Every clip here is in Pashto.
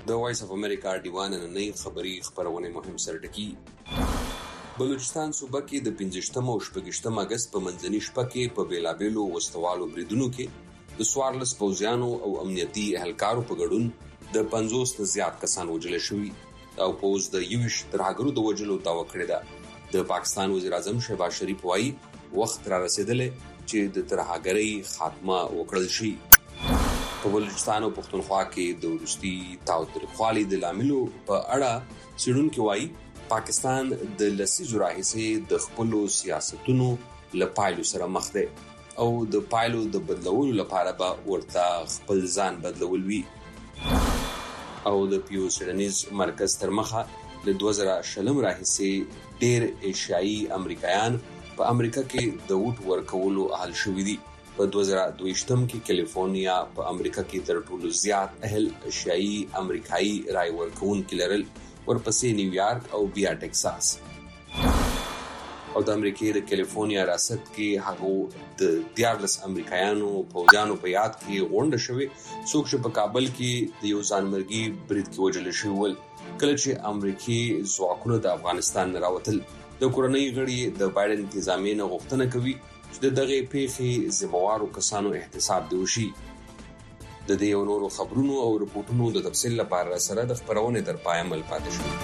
د وایس اف امریکا ډیوان نننۍ خبري خبرونه مهم سرټکی. بلوچستان صوبه کې د 15 او 16 اگست په منځني شپه کې په بیلابېلو وسوالو بریدونو کې د 14 پوځیانو او امنیتي اهلکارو په ګډون د 50 نه زیات کسان وژل شوي او پوز د 21 ترهګرو د وژلو دعوه کړې ده. د پاکستان وزیر اعظم شهباز شریف وايي وخت را رسیدلې چې د ترهګرۍ خاتمه وکړل شي. په بلوچستان او پښتونخوا کې د وروستي تاوتریخوالي د لاملو په اړه څېړونکي وايي پاکستان د لسیزو راهیسې د خپلو سیاستونو له پایلو سره مخ دی او د پایلو د بدلولو لپاره به ورته خپل ځان بدلول وي. او د پیو سیډنیز مرکز تر مخه له 2020 راهیسې ډېر ایشیایي امریکایان په امریکا کې د ووټ ورکولو اهل شوي دي. په 2022 کې کیلیفورنیا په امریکا کې تر ټولو زیات اهل ایشیایي امریکایي رای ورکوونکي لرل، ورپسې نیویارک او بیا ټکساس. او د امریکای د کیلیفورنیا ریاست کې هغه د 14 امریکایانو پوځیانو په یاد کې غونډه شوې څوک چې په کابل کې د یو ځانمرګي برید کې وژل شوي ول کله چې امریکای ځواکونه د افغانستان راوتل. د کورنۍ غړي د بایدن انتظامیې نه غوښتنه کوي چې دغه پیښې ذمہوارو کسانو احتساب دی وشي. د دې او نورو خبرونو او رپورټونو د تفصیل لپاره سره د خبرونه در پای عمل پاتې شو.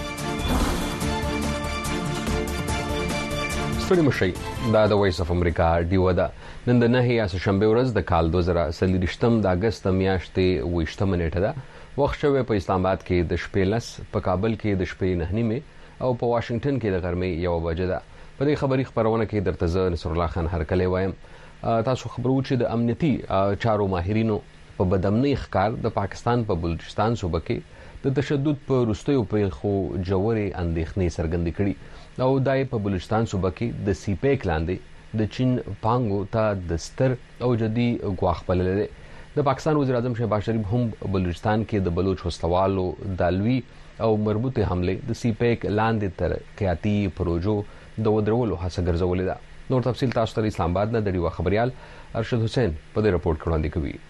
ستړي مشي دا د وایس اف امریکا ډیو ده. نن د 9 یا شنبه ورځ د کال 2023 د اگست میاشتې 28 نیټه ده. وخت شوی په اسلام آباد کې د شپې 10، په کابل کې د شپې 9 او په واشنگټن کې د غرمې 1 بجې ده. په دې خبري خبرونه کې درته زه نصر الله خان هرکلی وایم. تاسو خبرو چې د امنیتي چارو ماهرینو په بدامنۍ ښکار د پاکستان په بلوچستان صوبه کې د تشدد په وروستیو پیښو جوړې اندېښنې څرګندې کړي او دای په بلوچستان صوبه کې د سی پیک لاندې د چین پانګو ته د ستر او جدي ګواښ بللی دی. د پاکستان وزیر اعظم شهباز شریف هم بلوچستان کې د بلوچ وسلوالو دالوي او مربوطه حمله د سی پیک لاندې تر قیادتي پروژو د ودرولو هڅه ګرځولې ده. نور تفصیل تاسو ته اسلام آباد نه د ډیوه خبريال ارشد حسین په دې رپورت کې وړاندې کوي.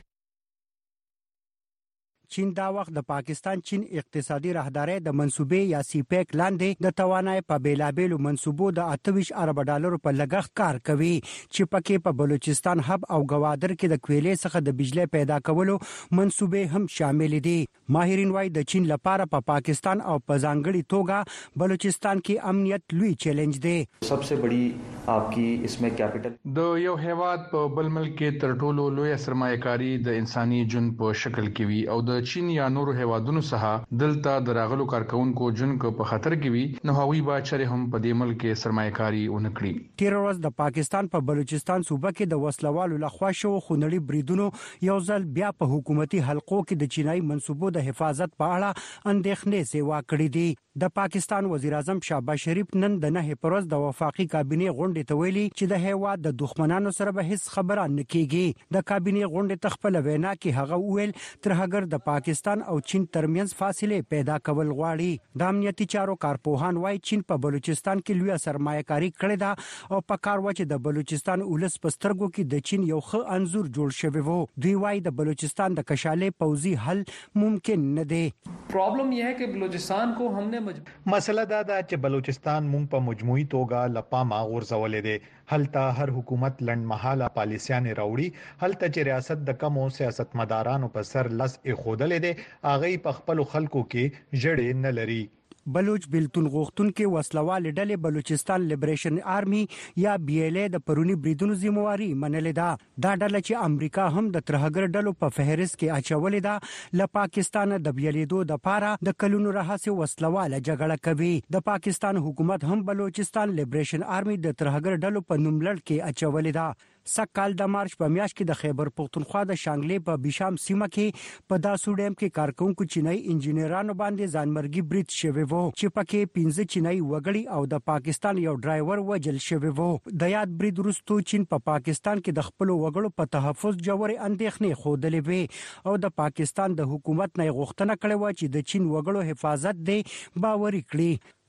چین دا وخت د پاکستان چین اقتصادي راهداري د منسوبې یا سی پیک لاندې د توانای په بیلابېلو منسوبو د 28 ارب ډالر په لګښت کار کوي چې پکې په بلوچستان هب او گوادر کې د کویلې څخه د بجلی پیدا کولو منسوبې هم شامل دي. ماهرین وايي د چین لپاره په پاکستان او په ځانګړي توګه بلوچستان کې امنیت لوی چیلنج دی. सबसे बड़ी आपकी इसमें कैपिटल د یو هیواد په بل ملک کې تر ټولو لوی سرمایه‌کاري د انساني جون په شکل کې وي او د چین یا نورو هیوادونو څخه دلته د راغلو کارکونکو جون کو په خطر کې وي نو هغوی به چره هم په دې ملک کې سرمایه‌کاري ونکړي. تیر ورځ د پاکستان په بلوچستان صوبه کې د وسلوالو لخوا شو خونړي بریدونو یو ځل بیا په حکومتي حلقو کې د چینایي منسوبو د حفاظت په اړه اندېښنې سیوا کړې دي. د پاکستان وزیر اعظم شهباز شریف نن د 9 پروز د وفاقي کابینه غونډې ته ویلي چې د هیواد د دښمنانو سره به هیڅ خبره نه کیږي. د کابینه غونډې تخپل وینا کې هغه ویل ترهګر د پاکستان او چین ترمنځ فاصله پیدا کول غواړي. د امنیتي چارو کارپوهان وايي چین په بلوچستان کې لوی سرمایه‌کاري کړې ده او په کار و چې د بلوچستان ولس پسترګو کې د چین یو ښه انزور جوړ شوی وو. دوی وايي د بلوچستان د کشالې پوزي حل ممکن نه دی. प्रॉब्लम यह है कि बलूचिस्तान को हमने مسله دا ده چې بلوچستان مونږ په مجموعي توګه لپامه غورځولې دي. هلته هر حکومت لنډمحاله پالیسیانې راوړي. هلته چې ریاست د کمو سیاستمدارانو په سر لس اخودلې دي هغه په خپل خلکو کې جړې نه لري. بلوچ بلتون غوښتونکو وسلوال ډلې بلوچستان لیبریشن آرمي یا بي ال ا د پرونی بریدونو ذمہواری منلې ده. دا ډله چې امریکا هم د ترهګر ډلو په فهرست کې اچولې ده له پاکستان د بیلیدو د پاره د کلونو راهسه وسلواله جګړه کوي. د پاکستان حکومت هم بلوچستان لیبریشن آرمي د ترهګر ډلو په نوم لړ کې اچولې ده. سکهال د مارچ په میاشت کې د خیبر پختونخوا د شانګلې په بشام سیمه کې په داسو ډیم کې کارکونکو چینایي انجینرانو باندې ځانمرګي برید شوی وو چې پکې 15 چینایي وګړي او د پاکستان یو ډرایور وژل شوی وو. د یاد برید وروسته چین په پاکستان کې د خپل وګړو په تحفظ جوړې اندېښنې خوده لوي او د پاکستان د حکومت نه غوښتنه کړې و چې د چین وګړو حفاظت دی باوري کړي.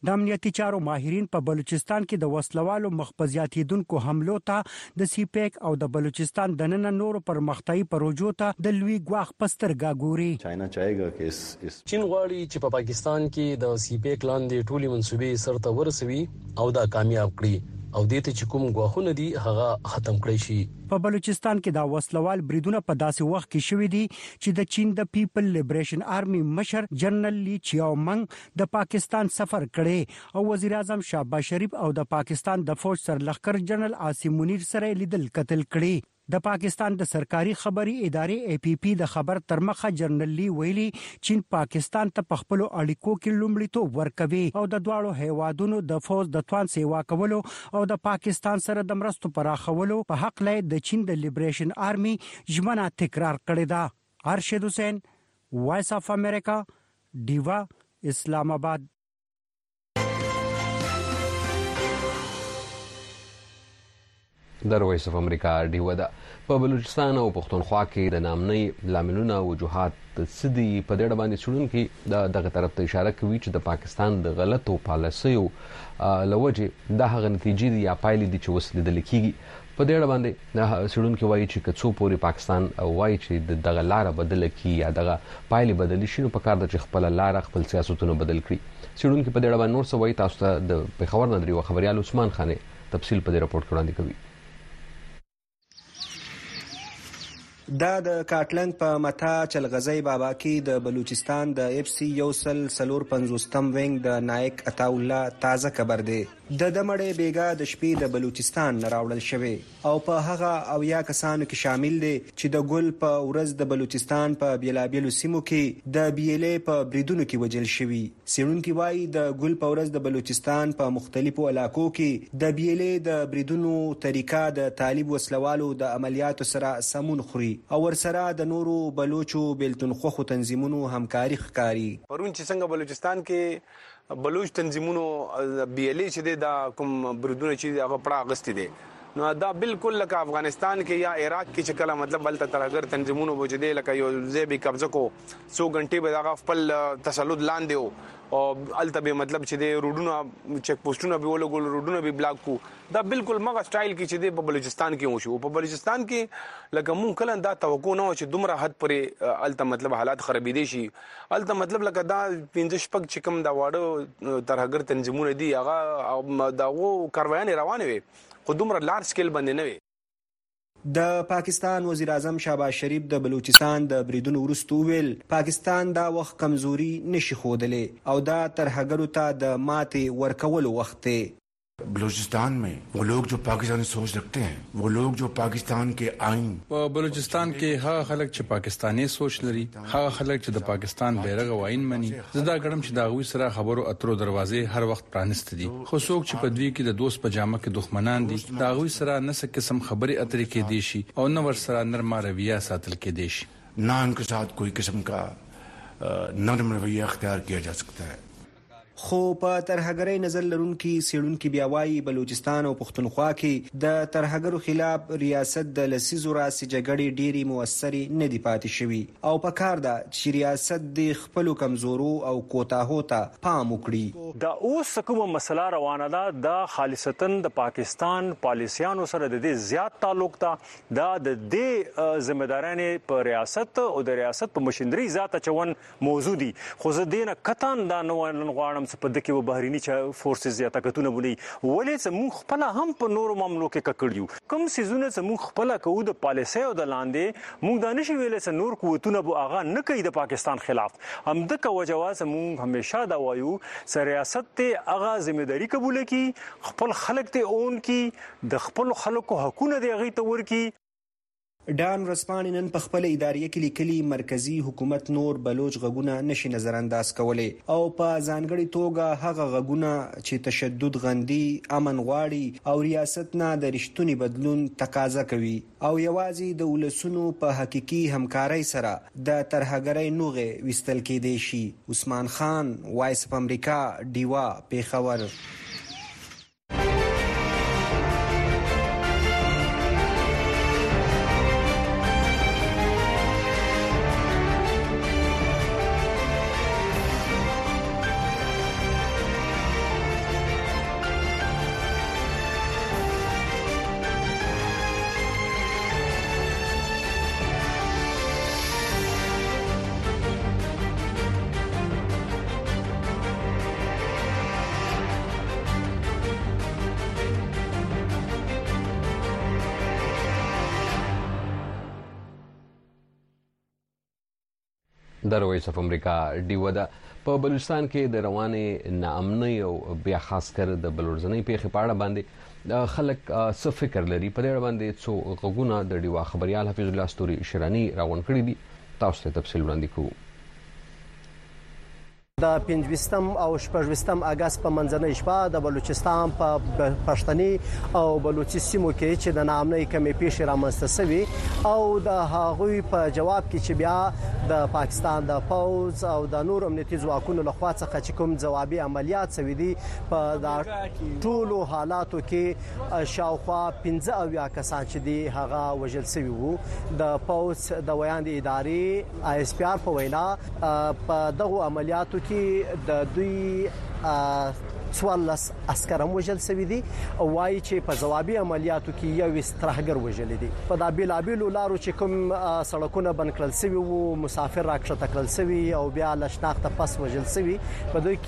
د امنیتي چارو ماهرین په بلوچستان کې د وسلوالو مخبزياتیدونکو حملو ته د سی پیک او د بلوچستان د نن نورو پرمختیايي پروژو ته د لوی غواخ پسترګا ګوري. چاینا چاهیږي چې چین غواړي چې په پاکستان کې د سی پیک لاندې ټولي منسوبې سرته ورسوي او دا کامیاب کړي او دې ته چې کوم غواخونه دي هغه ختم کړی شي. په بلوچستان کې دا وسلوال بریدونه په داسې وخت کې شوې دي چې د چین د پیپل لیبریشن آرمي مشر جنرال لی چیاومنګ د پاکستان سفر کړي او وزیر اعظم شهباز شریف او د پاکستان د فوج سرلښکر جنرال عاصم منیر سره لیدل کتل کړي. د پاکستان د سرکاري خبري ادارې اي پي پي د خبر ترمخه جنرال لی ویلي چین پاکستان ته په خپل اړیکو کې لومړیتوب ورکوي او د دواړو هیوادونو د فوج د توان سیوا کولو او د پاکستان سره د مرستو پراخولو په حق لای د چین د لیبریشن آرمي ژمنه تکرار کړې ده. ارشد حسین، وایس اف امریکا، ډیوا، اسلام آباد. د وایس اف امریکا ډیوا ده. په بلوچستان او پښتونخوا کې د نامنۍ لاملونه وجوهات سدي په دې باندې شړونکو دغه طرف ته اشاره کوي چې د پاکستان د غلطو پالیسیو لوجه د هغه نتیجې یا پایلې دي چې وسلې د لیکيږي. په دې باندې شړونکو وایي چې کڅو پوری پاکستان وایي چې دغه لار بدل کی یا دغه پایلې بدل شي نو په کار د خپل لار خپل سیاستونه بدل کړي. شړونکو په دې باندې نور څه وایي تاسو ته د پیښور نظری او خبريال عثمان خان تفصیل په دې رپورت کې وړاندې کوي. دا د کاټلند په متا چلغزی بابا کې د بلوچستان د اف سی یوسل سلور 50م وینګ د نائک عطا الله تازه خبر دی. د دمړې بیګا د شپې د بلوچستان راوړل شوی او په هغه او یا کسانو کې شامل دي چې د ګل په ورځ د بلوچستان په بیلابیلو سیمو کې د بیلې په بریدونو کې وجل شوی. سیړونکو وایي د ګل په ورځ د بلوچستان په مختلفو علاقو کې د بیلې د بریدونو طریقه د طالب وسلوالو د عملیاتو سره سمون خوري او ورسره د نورو بلوچو بیلتونخو تنظیمونو همکاري ښکاري. پرون چې څنګه بلوچستان کې بلوچ تنظیمونو بیلې چې دا کوم بریدونه چې هغه پړه اغستې دي نو دا بالکل لکه افغانستان کې یا عراق کې چې کله مطلب بل ترغر تنظیمونو وجوده لکه یو ځای به قبضه کو 100 غنټې به دا خپل تسلط لاندې او التبه مطلب چې د روډونو چک پوسټونو به ولګول روډونو به بلاک کو دا بالکل مغه سټایل کې چې د بلوچستان کې وشو. په بلوچستان کې لکه مون کله دا توقع نه و چې دومره حد پرې الته مطلب حالات خرابې دي شي. الته مطلب لکه دا 15 شپږ چې کوم دا واړو ترغر تنظیمونه دي هغه داغو کاروایان روانه وي خو دومره لارج سکیل باندې نه وي. د پاکستان وزیر اعظم شهباز شریف د بلوچستان د بریدونو وروسته ویل پاکستان دا وخت کمزوري نشي ښودلې او دا ترهګرو ته د ماتې ورکولو وخت دی. بلوچستان में वो लोग जो पाकिस्तानी सोच रखते हैं वो लोग जो पाकिस्तान के आइन په بلوچستان کې هغه خلک چې پاکستاني سوچ لري هغه خلک چې د پاکستان بیرغ او آئین مني زدا ګړم چې دا غوي سره خبرو اترو دروازې هر وخت پرانست دي خو څوک چې په دوی کې د دوست پجامه کې دښمنان دي دا غوي سره نس قسم خبري اترې کې دي شي او نو ور سره نرمه رویه ساتل کې دي شي ना उनके साथ कोई किस्म का नरम रवैया اختیار किया जा सकता है. خو په ترهګرۍ نظر لرونکي سیړونکي بیا وایي بلوچستان او پښتونخوا کې د ترهګرو خلاف ریاست د لسیزو راسي جګړې ډېری موثرې نه دی پاتې شوی او په کار ده چې ریاست د خپل کمزورو او کوتاهو ته پام وکړي. دا اوس کومه مسله روانه ده د خالصتن د پاکستان پالیسیانو سره د دې زیات تعلق ده دا د دې ځمېدارانې په ریاست او د ریاست په مشندري ذات چون موضوع دي خو زه دینه کتان دا نه غواړم په دکې و بهرینی چې فورسز یا طاقتونه بولي ولې زموږ خپل هم په نورو معاملو کې ککړیو کوم سيزونه زموږ خپل کوو د پالیسي او د لاندې موږ دا نشي ویلې چې نور قوتونه به اغا نه کوي د پاکستان خلاف هم د کوجواز موږ همیشه دا وایو چې ریاست ته اغا ځمېداري قبول کړي خپل خلک ته اون کړي د خپل خلکو حقوقونه دی غي تور کړي. ډان رسپاني نن په خپل ادارې کې لیکلي مرکزی حکومت نور بلوچ غږونه نشي نظر انداز کولای او په ځانګړي توګه هغه غږونه چې تشدد غندي امن غواړي او ریاست نه د رښتونی بدلون تقاضا کوي او یوازې د ولسونو په حقيقي همکارۍ سره د ترهګرۍ نوغه وستل کېدي شي. عثمان خان، وایس اف امریکا، ډیوا، پیښور. د وایس اف امریکا ډیو ده په بلوچستان کې د روانې ناامنۍ او بیا خاص کر د بلورځنۍ پیښې په اړه باندې خلک څه فکر لري په دې اړه باندې څو غوونه د ډیوا خبريال حفیظ الله ستوري شرانی راغون کړی دي تاسو ته تفصیل وړاندې کوو د 25 او 26 اگست په منځنۍ شپه د بلوچستان په پښتني او بلوچي سیمو کې چې د ناامنۍ کمې پیښې رامنځته شوې او د هغوی په جواب کې چې بیا د پاکستان د پوز او د نور امنیتي ځواکونو لخوا څخه چې کوم ځوابي عملیات شوي دي په ټولو حالاتو کې شاوخوا 15 کسان چې دي هغه وژل شوي وو د پوز د ویاند ادارې آی اس پی آر په وینا په دغه عملیاتو کې د دوی 14 عسكر وژل شوي دي او وايي چې په ځوابي عملیاتو کې یو استراحګر وژل دي په د بیلابیلو لارو چې کوم سړکونه بند کړل شوي وو مسافر راکښته کړل شوي او بیا لشناخته پس وژل شوي په دوی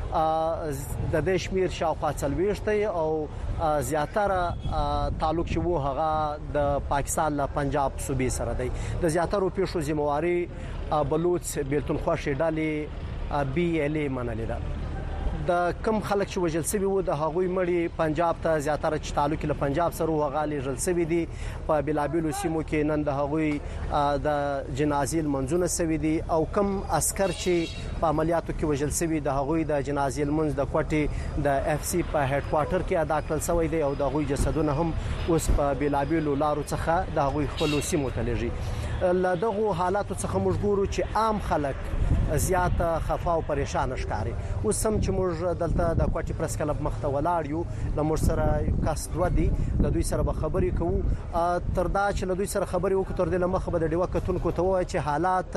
کې د دشمیر شاوخوا 40 او زیاتره تعلق چې وو هغه د پاکستان له پنجاب صوبې سره دی د زیاتره پیښو ذمہواری بلوچ بیلتونخوا شیډالي بي ال اي منلې ده د کم خلک چې وژل شوی وو د هغوی مړي پنجاب ته زیاتره چې تعلق له پنجاب سره وغالي ژل شوی دي په بلابلو سیمو کې نن د هغوی د جنازې منځونه شوی دي او کم عسكر چې په عملیاتو کې وژل شوی د هغوی د جنازې منځ د کوټي د اف سي په هډ کوارټر کې ادا کړل شوی دی او د هغوی جسدونه هم اوس په بلابلو لارو څخه د هغوی خپل سیمو ته لږي لدغه حالاتو څخه موږ ګورو چې عام خلک زیاته خفا او پریشان ښکاري اوس هم چې موږ دلته د کوټي پرس کلب مخته ولاړ یو د موږ سره کاس دوه دي د دوی سره به خبرې کوو تر دا چې له دوی سره خبرې وکړو تر دې لمخه به د ډیوا کتونکو ته وایي چې حالات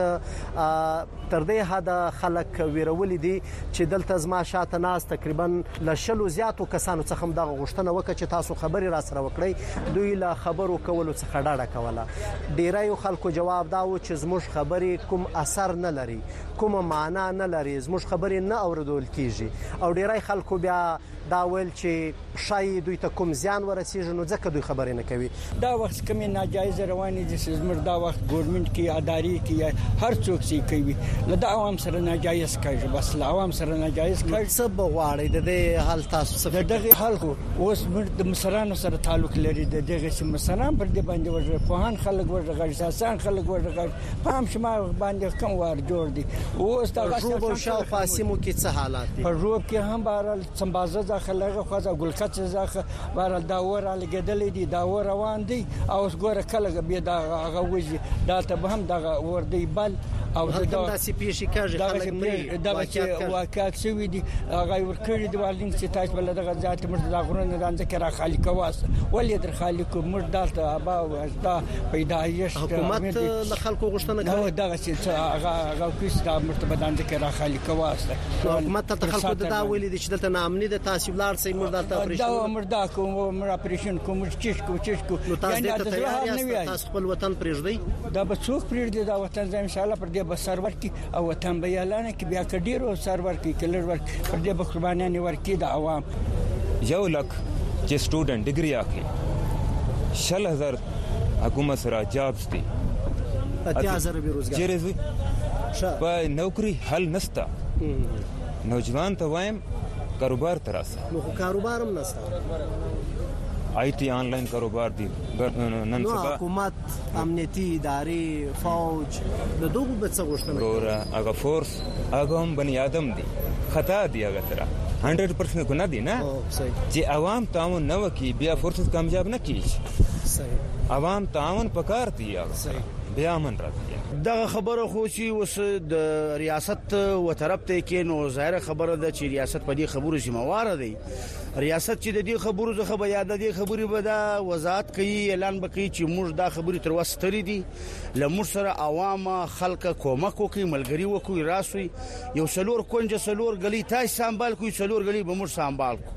تر دې حد خلک ویرول دي چې دلته زما شاته ناس تقریبا ل شلو زیاتو کسانو څخه هم د غوښتنه وکړه چې تاسو خبرې را سره وکړئ دوی له خبرو کولو څخه ډاډه کوله ډیرایو خلکو جواب دا و چې زموږ خبرې کوم اثر نه لري کوم معنا نه لري زموږ خبرې نه اوریدل کیږي او ډیرای خلکو بیا دا ویل چې شای دوی ته کوم زیان ورسیږي نو ځکه دوی خبرې نه کوي دا وخت کومه ناجایز رواني دي چې زموږ دا وخت ګورنمنت کې اداري کې هر څوک سي کوي له عوام سره ناجایز کوي بس له عوام سره ناجایز کوي څه بغواړي د دې حل تاسو څه دغه حل اوس د مصرانو سره تعلق لري دغه چې مصران پر دې باندې وژل پوهان خلک وژل اساسان خلک وژل پام شما باندې کوم وار جوړ دي اوس دا روب او شاوخوا سیمو کې څه حالات دي په روب کې هم بهرال سمبازه ځخلغه خوځه ګلکڅ ځخه بهرال دا ور لګیدل دي دا ور روان دي او اوس ګوره کله به دا غوږی دا ته هم دا ور دی بل او دا سی پیشي کاږي خلک مری دا چې واقع شوی دي هغه ورکړي دی والین چې تاسو بل دغه ذات مرد دا غرونه د ځکه را خالي کواس ولې در خالي کو مرد دلته ابا واستا پیدایش حکومت له خلکو غوښتنه کوي دغه چې هغه کیس دا مرتبه د ځکه را خالي کواس حکومت ته خلکو دا ویلي دي چې دلته نامني د تاسو بلار سي مرد ته اپریشن دا مردا کوم مر اپریشن کوم چشکو نو تاسو ته تیار یاست تاسو خپل وطن پرېږدئ دا به څوک پرېږدي دا وطن ان شاء الله پر دې به سرور کی او وطن به اعلان کی بیا کډیرو سرور کی کلر ور پر دې به قربانیان ورکی د عوام یو لک چې سټوډنټ ډیګري اخلي 6000 حکومت سره جابز دي 8000 بیروزګار چیرې په نوکری حل نستا نوجوان ته وایم کاروبار تراسه نو کاروبار هم نستا آئی टी آنلاइन کاروبار دي نن سبا حکومت امنیتي ادارې فوج د دوه به څه غوښتنه ګوره هغه فورس هغه هم بني ادم دي خطا دي هغه سره 100% ګناه دي نه چې عوام تعاون نه وکي بیا فورس کامیاب نه کیږي صحیح عوام تعاون پکار دي هغه بیا من راځي دغه خبره خو چې اوس د ریاست و طرف ته کې نو ظاهر خبره ده چې ریاست په دې خبرو ذمہوار دی ریاست چې د دې خبرو څخه به یاد دي خبرې به دا وضاحت کوي اعلان وکړي چې موږ دا خبرې تر وستري دي لمر سره عوام خلک کومک وکړي ملګری وکړي راسوي یو سلور کونج سلور غلي تاسو سنبال کوي سلور غلي به موږ سنبال کو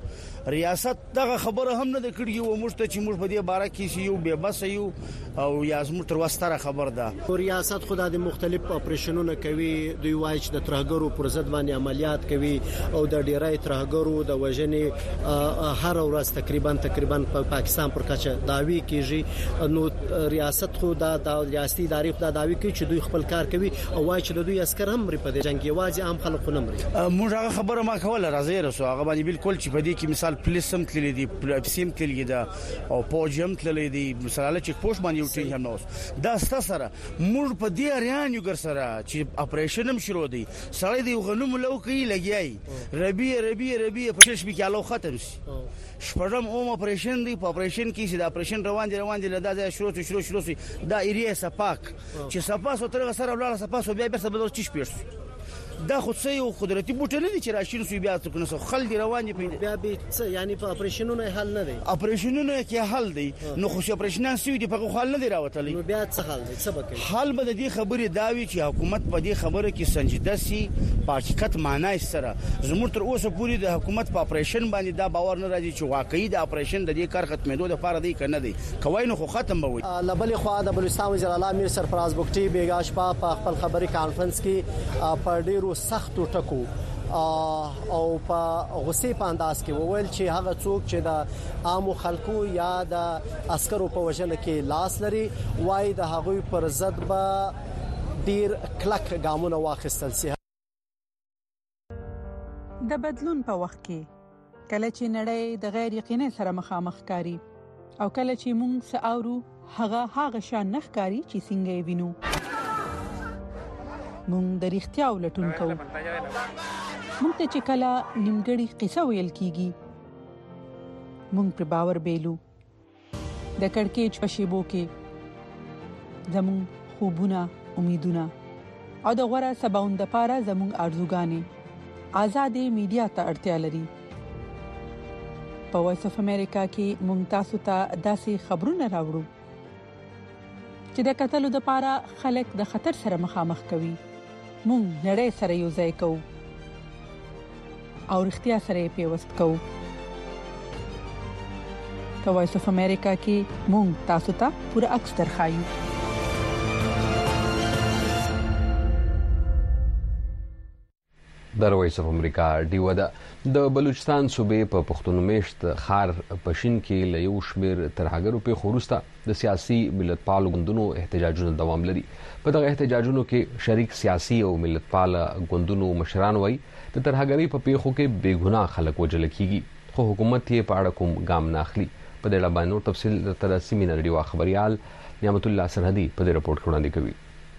ریاست دغه خبره هم نه کړی او موږ ته چې موږ په دې باره کې یو به بس یو او یا زموږ تر وستره خبر ده. ریاست خو د مختلف اپریشنونه کوي، دوی وایي چې د ترهګرو پر ضد باندې عملیات کوي او د ډیرای ترهګرو د وژنې هر ورځ تقریبا په پاکستان پر کچه داوی کیږي. نو ریاست خو د ریاستي ادارې په داوی کوي چې دوی خپل کار کوي او وایي چې د دوی عسكر هم لري په جنگ کې، واځي عام خلک نه مري. موږ هغه خبره ما کوله راځي رسو هغه باندې بالکل چې په دې کې مثال پولیس هم تللی دي، پسیم تللی دي او پوجیم تللی دي، مثلا چې پوش باندې یو ټینګ هم نوس دا ستاسره موږ په دې اریان یو ګر سره چې اپریشن هم شروع دي سړی دی غنوم لو کوي لګیای ربي په شش کې الو ختم شي. شپږم اوم اپریشن دی، په اپریشن کې چې دا اپریشن روان دي لدا شروع شي دا ایریا سپاک چې سپاس او تر سره ولاړ سپاس بیا به څه بدل چی شپږ دا خو څه یو قدرتي بوټه نه دي چې راشین سو بیا څه کنه خل دی روان دي بیا به څه یعنی په اپریشنونو حل نه دی، اپریشنونو کې حل دی نو خو اپریشنان سوي دي په حل نه دی راوتلی. نو بیا څه حل دی، څه بکې حل به د دې خبرې داوي چې حکومت په دې خبره کې سنجیده سي، په حقیقت معنی سره زموږ تر اوسه پوری د حکومت په اپریشن باندې دا باور نه راځي چې واقعي د اپریشن د دې کار ختمېدو لپاره دی کنه دی کوي نو خو ختم به وي. لبل خو د بلوچستان وزیر اعلی امیر سرفراز بوکټي بیګاش په خپل خبري کانفرنس کې په ډیرو سختو ټکو او په غصې په انداز کې وویل چې هغه څوک چې د عامو خلکو یا د عسکرو په وژنه کې لاس لري وای د هغوی پر ضد به ډیر کلک ګامونه واخیستل شي. د بدلون په وخت کې کله چې نړۍ د غیر یقیني سره مخامخ کاری او کله چې موږ ساورو هغه شان نه ښکاری چې څنګه وینو موږ د اړتیا ولټون کوو. موږ ته چې کله نیمګړی قصه ویل کیږي موږ پر باور بیلو. د کڑکېچ په شیبو کې زموږ خوبونه، امیدونه او د غوړه سباوند لپاره زموږ ارزوګانې آزادې میډیا ته اړتیا لري. په وایس اف امریکا کې موږ تاسو ته داسې خبرونه راوړو چې د قتلو لپاره خلک د خطر سره مخامخ کوي. موږ نړۍ سره یو ځای کوو او اړتیا سره پیوست کوو. په وایس اف امریکا کې موږ تاسو ته پوره عکس درخایو. د وایس اف امریکا ډیو د بلوچستان صوبې په پښتون میشت خار پښین کې له یو شمیر ترهګرو په خورسته د سیاسي ملتپالو ګوندونو احتجاجونه دوام لري. په دغه احتجاجونو کې شریک سیاسي او ملتپال ګوندونو مشران وایي د ترهګرۍ په پیښو کې بے ګناه خلک وژل کیږي خو حکومت یې په اړه کوم ګام نه اخلي. په دې اړه باندې تفصیل تر سیمینار ډیو خبريال نعمت الله سرحدي په دې رپورټ کې وړاندې کوي.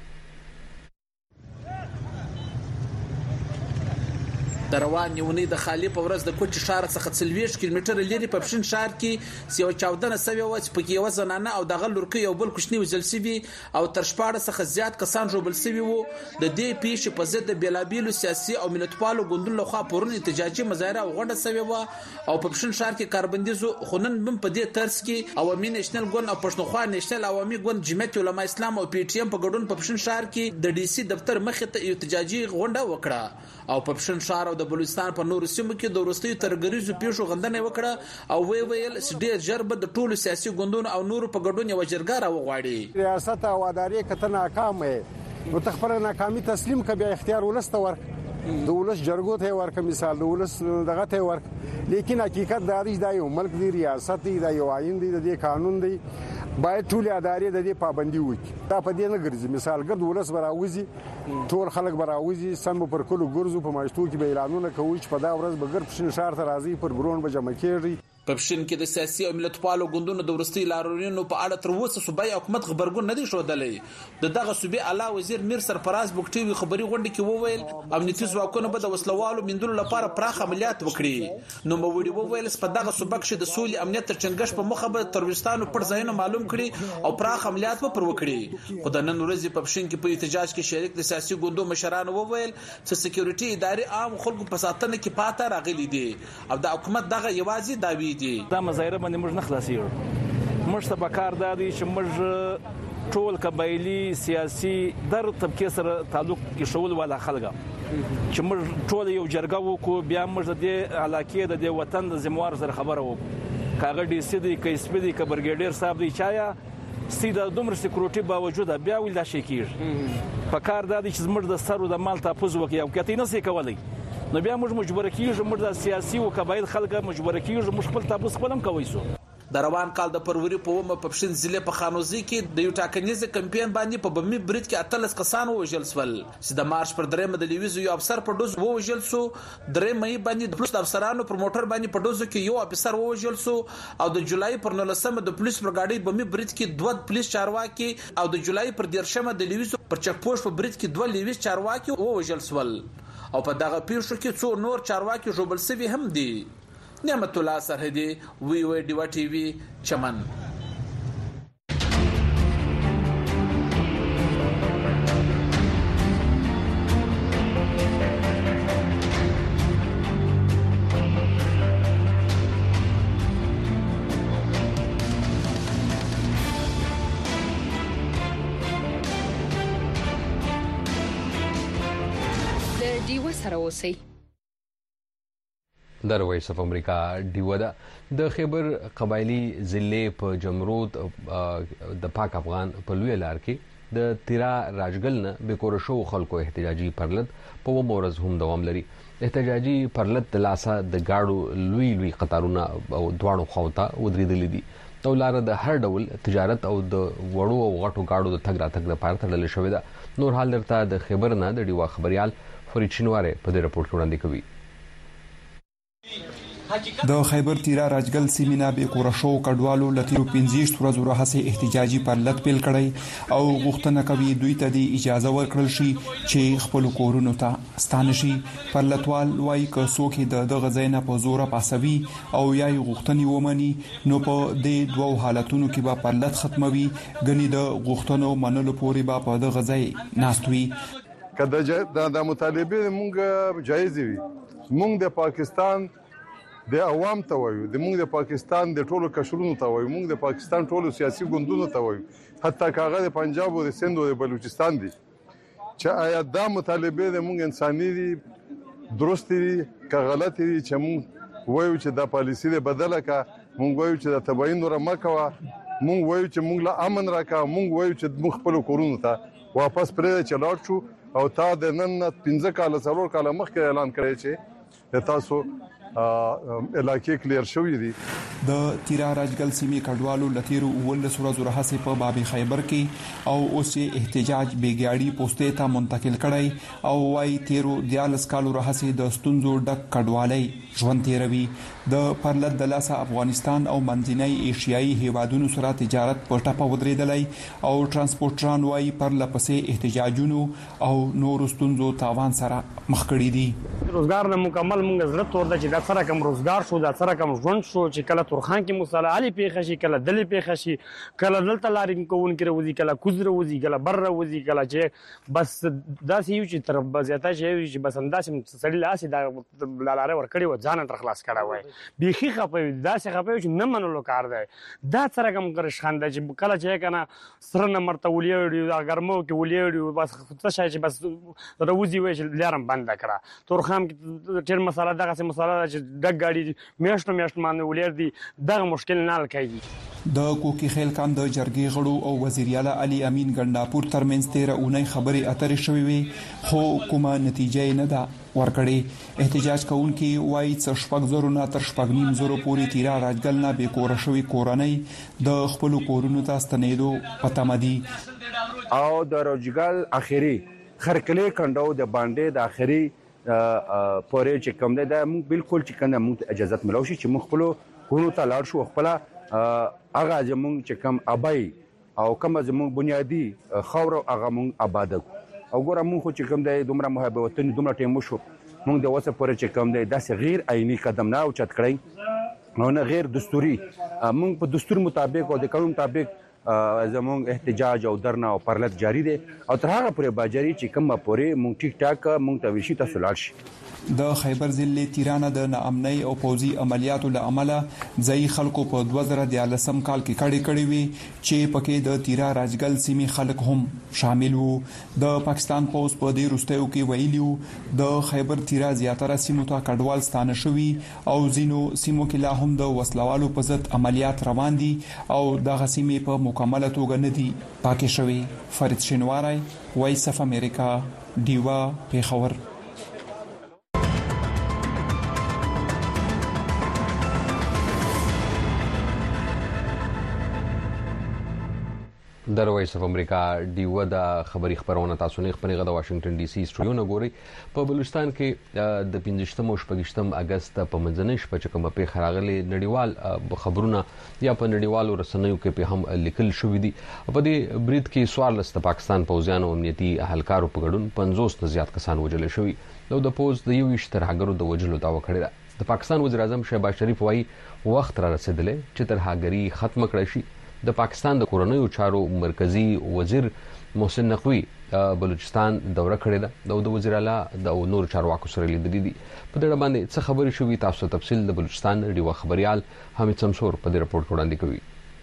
د روان نیونی د خالی په ورځ د کوټ شهر څخه 40 کیلومتر لري په پښین شهر کې سیو 14 سوي و چې پکې یو زنانه او دغه لورکي یو بل کوښنی وزل سوي او تر شپاړه څخه زیات کسان جوړبل سوي وو. د دې پیښې په ضد د بیلابیلو سیاسي او ملتپالو ګوندونو لخوا پرون احتجاجي مظاهره او غونډه سوي و او په پښین شهر کې کاربندیزو خنن بم په دې ترڅ کې عوامي نېشنل ګوند او پښتونخوا نېشنل عوامي ګوند جمعیت علماء اسلام او پی ټی ایم په ګډون په پښین شهر کې د ډي سي دفتر مخې ته احتجاجي غونډه وکړه او په پښین شهر او د بلوچستان په نور سیمو کې د ورستیو ترګریزو پیښو غندنه وکړه او ویل چې ډېر جربه د ټولو سیاسي ګوندونو او نور په ګډون یو جرګه راوغواړي. ریاست او ادارې کته ناکامه نو تخبر ناکامي تسلیم کبي اختیار ولست ورک د ولس جرګو ته ورک مثال د ولس دغه ته ورک لیکن حقیقت دا دی د یو ملک دی ریاست دی د یو آئین دی د قانون دی باید ټول ادارې د دې پابندي وکړي. دا په دې نه ګرځي مثال ګرد ولس براوزي ټول خلک براوزي سم پر کلو ګرځو په ماشتو کې به اعلانونه کوي چې په دا ورځ بغیر پښین شهر ته راځي پر ګرون به جمع کیږي. په پښین کې د سیاسي او ملتپالو ګوندونو د ورستي لارورینو په اړه تر اوسه صوبای حکومت خبرګون نه دی شودلې. دغه صوبې اعلی وزیر میر سرفراز بوکټي خبري غونډه کې وویل امنیتي ځواکونه به د وسلوالو مندلو لپاره پراخ عملیات وکړي. نو موړي وویل په دغه صوبه کې د سولې امنیت تر چنګش په مخه به تروریستانو پر ځایونه معلوم کړي او پراخ عملیات به پر وکړي. خو د نن ورځې په پښین کې په احتجاج کې شریک د سیاسي ګوندونو مشران وویل چې سکیورټي ادارې عام خلکو په ساتنه کې پاتې راغلي دي او د حکومت دغه یوازې داوی دي. دا مظاهره باندې موږ نه خلاصيږو. موږ ته پکار دادی چې موږ ټول قبایلی سیاسي در طبقه سره تعلق کې شول ولا خلګه چې موږ ټول یو جرګه وکړو بیا موږ د دې علاقې د دې وطن د ذمہوار سره خبره وکړو کاغه ډي سي دی کې سپیدي ک برګیډیر صاحب دی چایا سیده دومره سکیورټي باوجود بیا ول دا شي کیږي په کار د دې چې موږ د سرو د مال تحفظ وکړو او کته نه سي کولای نو بیا موږ مجبور کیږو موږ د سیاسي او قبایل خلک مجبور کیږو موږ خپل تحفظ خپلم کوي سو د روان کال د فروری په ومه په پښین ضلع په خانوزي کې د یو ټاکنیز کمپاین باندې په بمي برید کې 13 کسان وژل شول چې د مارچ پر درېمه د لیویزو یو افسر په دوز وژل شو درېمه باندې د پولیس افسرانو پر موټر باندې په دوز کې یو افسر وژل شو او د جولای پر 19مه د پولیس برګاډي بمي برید کې 2 پولیس چارواکي او د جولای پر 13مه د لیویزو پر چک پوسټ په برید کې 2 لیویز چارواکي وژل شول او په دغه پیښو کې څو نور چارواکي ژوبل شوي هم دي نعمت الله سرحدي وی ډیوا ټي وی چمن د ډیوا سره اوسئ د وایس اف امریکا ډیودا د خیبر قبایلی ضلع په جمرود د پاک افغان په لوی لار کې د تیرا راجګل نه به کور شو خلکو احتجاجي پرلط په ومورز هم دوام لري احتجاجي پرلط د لاسه د گاډو لوی قطارونه او دواړو خواته ودرېدلې دي او لار د هر ډول تجارت او د وړو او غټو گاډو د تګ راتګ لپاره تړل شوې ده نور حال درته د خیبر نه د ډیوا خبريال فرید شینواره په دې رپورت کې وړاندې کوي د خیبر تیرا راجګل سیمینا به کورشو کډوالو لتیرو 15 ورځې راهسه احتجاجي پرلط پیل کړي او غوښتنه کوي دوی ته د اجازه ورکړل شي چې خپل کورونو ته ستانه شي پرلطوال وايي که څوک د غزاینه په زور پاسوي او یا غوښتنې ومني نو په دې دوو حالتونو کې به پرلط ختموي غني د غوښتنو منلو پورې به په د غزای ناستوي کله د مطالبه مونږ جایز وي مونږ د پاکستان د عوام ته وایو د موږ د پاکستان د ټولو کشرونو ته وایو موږ د پاکستان ټولو سیاسي ګوندونو ته وایو حتی کاغه د پنجاب او د سند او د بلوچستان دي چې آیا دا مطالبه د موږ انساني دي درست دي که غلط دي چې موږ وایو چې دا پالیسی د بدله کا موږ وایو چې د تبعین ور مکوا موږ وایو چې موږ لا امن راکا موږ وایو چې موږ خپل کورونو ته واپس پرې چلاړ شو او تا د نن 15 کال سرور کال مخکې اعلان کړی چې تاسو علاقې کلیر شوې دي د تیرا راجګل سیمې کډوالو لتیرو ول سورز راهسه په باب خیبر کې او اوس احتجاج بیګاړي پوسټه ته منتقل کړي او وايي تیرو دیالس کالو راهسه د ستونزو ډک کډوالۍ ژوند تیروي د پرلط د لاسه افغانستان او منځنۍ ایشیایي هیوادونو سره تجارت په ټاپه ودرېدلای او ترانسپورټران وايي پر لپسې احتجاجونو او نور ستونزو تاوان سره مخ کړي دي روزګار نه مکمل مونږ زړه تور د چې د سره کم روزګار شو د سره کم ژوند شو چې کله تورخان کې مصالح علي پیښ شي کله دلی پیښ شي کله دلته لارې کوون کې روزي کله کوزره وزي کله بر وزي کله چې بس داسې یو چې تر بزیاته چې بس انداسې سړی لاسي د لاره ور کړی و ځان تر خلاص کړه وای بيخي خپوي داسې خپوي چې نه منلو کار دی دا سره کم کرش خنده چې کله چې کنه سره نمبر ته ولې دا ګرمو کې ولې بس څه شي چې بس روزي وای چې لارم بند کړه تورخان کې ډېر مساله دغه مساله چې د ګاډي میاشت باندې ولیر دي دغه مشکل نه حل کیږي د کوکی خیل کان د جرګې غړو او وزیر اعلی علي امین ګنداپور ترمنځ 13 اونۍ خبرې اترې شوې وي خو کومه نتیجه نه ده ورکړې احتجاج کوونکي وایي چې شپږ زرو نه تر شپږ نیم زرو پورې تیرا راجګل نه به کور شوی کورنۍ د خپل کورونو ته ستنېدو پته مدي او د راجګل اخیری خرکلې کندو د باندې د اخیری پورې چې کوم ده موږ بالکل چې کنه موږ اجازه ملو شي چې موږ خپل کورونو ته لاړ شو خپل هغه زموږ چې کوم ابای او کوم زموږ بنیادی خاور هغه موږ آباد او ګوره موږ چې کوم ده دومره محبت وطن دومره ټیم شو موږ د وسه پورې چې کوم ده داسې غیر عیني قدم نه او چت کړی نو نه غیر دستوري موږ په دستور مطابق او د قانون مطابق زموږ احتجاج او درنا او پرلط جاری دي او تر هغه پورې باجری چې کومه پورې موږ ټیک ټاک موږ ته وشي تاسو لاړ شي د خیبر ضلع تیرانه د ناامنۍ او پوځي عملیاتو له امله ځای خلکو په 2013 کال کې کړي وي چې پکې د تیرا راجګل سیمې خلک هم شامل وو. د پاکستان پوز په دې وروستیو کې ویلیو د خیبر تیرا زیاتره سیمو ته کډوال ستانه شوي او ځینو سیمو کې لا هم د وسلوالو په ضد عملیات روان دي او دغه سیمې په مکمله توګه نه دي پاکې شوي. فرید شینواری، وایس اف امریکا، ډیوا، پیښور. د وایس اف امریکا ډیو د خبري خبرونه تاسو نه خبري غو واشنگټن ډي سي سټوډیو نه ګوري. په بلوچستان کې د 15 او 16 اگست په منځنۍ شپه چې کومه په خراغلي نړیوال خبرونه یا په نړیوالو رسنیو کې په هم لیکل شوې دي. په دې برید کې سوال لست پاکستان پوځیانو امنیتي اهلکارو په ګډون 50 نه زیات کسان وژل شوي. نو د پوز د یو اشتراګرو د وژلو داوا کړې ده. د پاکستان وزیر اعظم شهباز شریف وايي وخت را رسیدلې چې ترهګری ختم کړي شي. د پاکستان د کورنیو چارو مرکزی وزیر محسن نقوی بلوچستان دوره کړې ده. د وزیر اعلی د نور چارواکو سره لیدلې دي. په دې باندې څه خبرې شوې تاسو تفصیل د بلوچستان ډیو خبريال حمید سمسور په دې رپورت وړاندې کوي.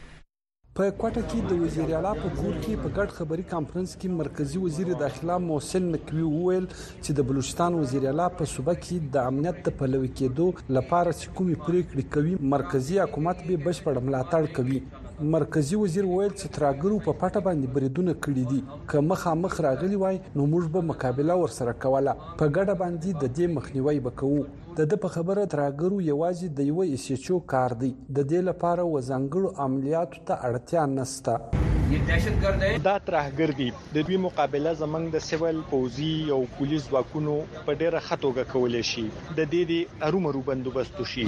په کوټه کې د وزیر اعلی په کور کې په ګډ خبري کانفرنس کې مرکزی وزیر داخله محسن نقوی وویل چې د بلوچستان وزیر اعلی په صوبه کې د امنیت د پلوي کېدو لپاره چې کومې پریکړې کوي مرکزی حکومت به بشپړ ملاتړ کوي. مرکزی وزیر وویل چې ترهګرو په پټه باندې بریدونه کړي دي. که مخامخ راغلي وای نو موږ به مقابله ورسره کوله. په ګډه باندې د دې مخنیوي وکړو. د په خبره ترهګرو یوازې د یو ایسچو کار دی. د دې لپاره وزنګړو عملیاتو ته اړتیا نشته. دا ترهګر دي. د دوی مقابله زمنګ د سیول پوزي او پولیس ځواکونو په ډیره خطوګه کولای شي. د دې ارومرو بندوبست شي.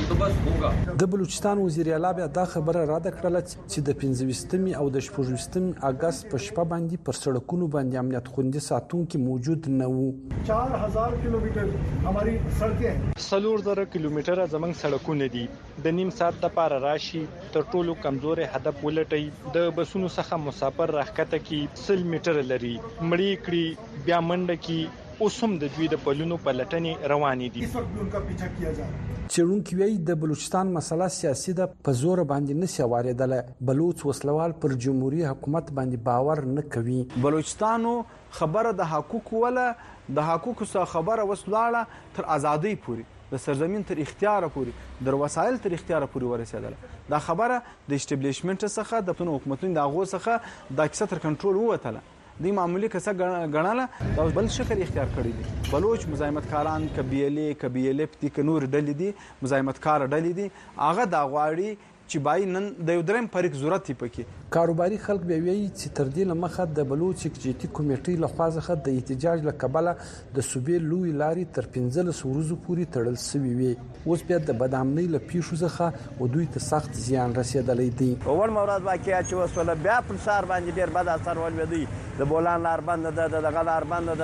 د بلوچستان وزیر اعلی بیا دا خبره را ده کړله چې د 15 او د 16 اگست په شپه باندې پر سړکونو باندې امنیت خوندي ساتونکو موجود نه وو. 4000 کیلومتر हमारी सड़कें 4000 کیلومتر زمنګ سړکونه دي. د نیم ساعت لپاره راشي تر ټولو کمزوري هدف ولټي. د بسونو څخه مسافر راکته کی 100 میټر لري مړی کړي بیا منډه کی اوسم د دوی د پلونو پلټنې روانې دي. اس وخت انکا پیچھا کیا جا رہا ہے. چېرونکو وی د بلوچستان مسله سیاسي ده په زور باندې نشي واردله. بلوچ وسلوال پر جمهوریت حکومت باندې باور نه کوي. بلوچستانو خبره د حقوق ولا د حقوق څخه خبره وسلاله تر ازادي پوری د سرزمین تر اختیار پوری در وسایل تر اختیار پوری ورسېدله. دا خبره د اسټابلیشمنت څخه د حکومتونو د غو څخه د اکثر کنټرول وته دی معمولی کسه غناله دا بل شکل اختیار کړی دي. بلوچ مزاحمت کاران کبیله کبیله پتی ک نور ډلې دي مزاحمت کار ډلې دي هغه دا غواړي چې بای نن د یو دریم پریک ضرورت پکې. کاروباري خلک به وی چې تر دې لمخه د بلوچ اکزیکټیو کمیټې له خوا څخه د احتجاج لکبله د صوبې لوی لاري تر 15 ورځې پورې تړل شوی وي. اوس بیا د بدامنۍ له پیښو څخه و دوی ته سخت زیان رسیدلی دی. اول مراد واقعیا چې وسوله بیا پر سار باندې ډیر بد اثر ولودي. د بولان لار بند د غلار بند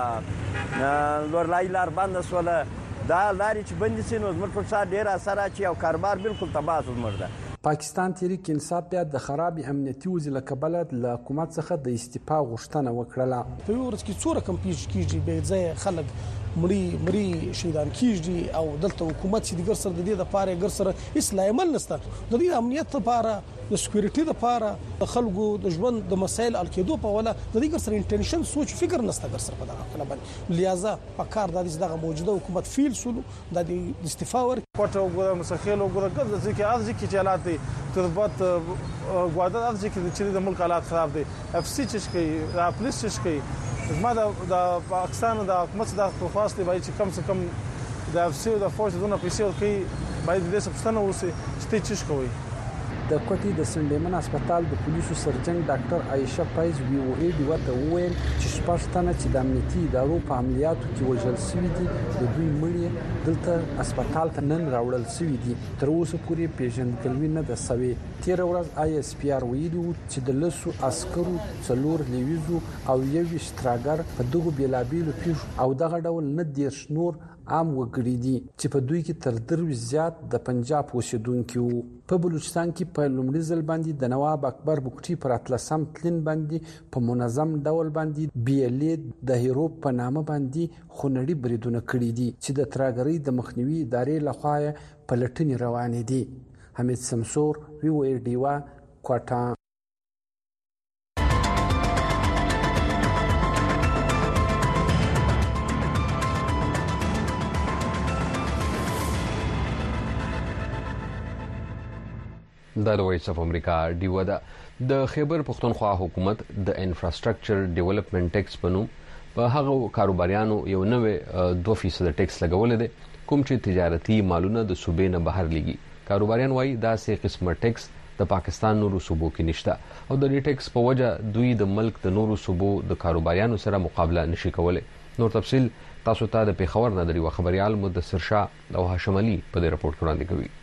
د لورلای لار بند سوله دا لاري چې بند سي نو زموږ پر سار ډیر اثر اچي او کاروبار بالکل تباہ شو. پاکستان تحریک انصاف بیا د خراب امنیتي وضع لکبله له حکومت څخه د استعفا غوښتنه وکړه. په یو ورځ کې څوره کم پیښ کیږي به ځای خلک مړی شهیدان کیږي او دلته حکومت چې دګر سره د دې لپاره ګر سره اسلامل نشته. د دې امنیت لپاره د سکیورټي لپاره د خلکو د ژوند د مسایل حل کېدو په ولا د دې ګر سره انټنشن سوچ فکر نشته ګر سره په دغه خپل باندې. لہذا په کار د دغه موجوده حکومت فیل سولو د استعفا ور پټو ګره مسخیل او ګره ګرځي چې ارزي کې چلات دي تربت غواړي ارزي کې چې د ملک حالات خراب دي. اف سی چې کوي را پولیس چې کوي زما د پاکستان د حکومت د خواست دی چې کم څه کم د اف سی د فورس دونه پیسې کوي باید د سپستانه وسی چې چې کوي. د کوټې د سندمن هسپتال د پولیسو سرجن ډاکټر عائشه فایز وی او ای دی وته وویل چې شپږتنه چې د امنیتي ادارو په عملیاتو کې وژل شوي دي د دوی مړي دلته هسپتال ته نن راوړل شوي دي. تر اوسه پورې پیژندګلوي نه ده شوې. تیر ورځ آی اس پی آر ویلي چې د لسو عسکرو څلور لیویزو او یو اشتراګر په دغه بیلابیلو پیښو او دغه ډول نه دیرش نور عام وګړي دي چې په دوی کې تر دروي زیات د پنجاب اوسیدونکو وو. په بلوچستان کې په لومړي ځل باندې د نواب اکبر بوکټي پر اتلسم تلین باندې په منظم ډول باندې بي ال ای د هیرو په نامه باندې خونړي بریدونه کړي دي چې د ترهګرۍ د مخنیوي ادارې لخوا پلټنې روانې دي. حمید سمسور VOA ډیوا کوټا. د وایس اف امریکا ډیوا ده. د خیبر پښتونخوا حکومت د انفراستراکچر ډیولپمنٹ ټیکس په نوم په هغه کاروباریانو یو نوې 2% ټیکس لګول دي کوم چې تجارتي مالونه د صوبې نه بهر لګي. کاروباریان وایي دا سه قسمه ټیکس د پاکستان نورو صوبو کې نشته او د دې ټیکس په وجه دوی د ملک د نورو صوبو د کاروباریانو سره مقابله نشي کولای. نور تفصيل تاسو ته د پیښور نه د خبريال مدثر شاه او هاشم علي په دې رپورت وړاندې کوي.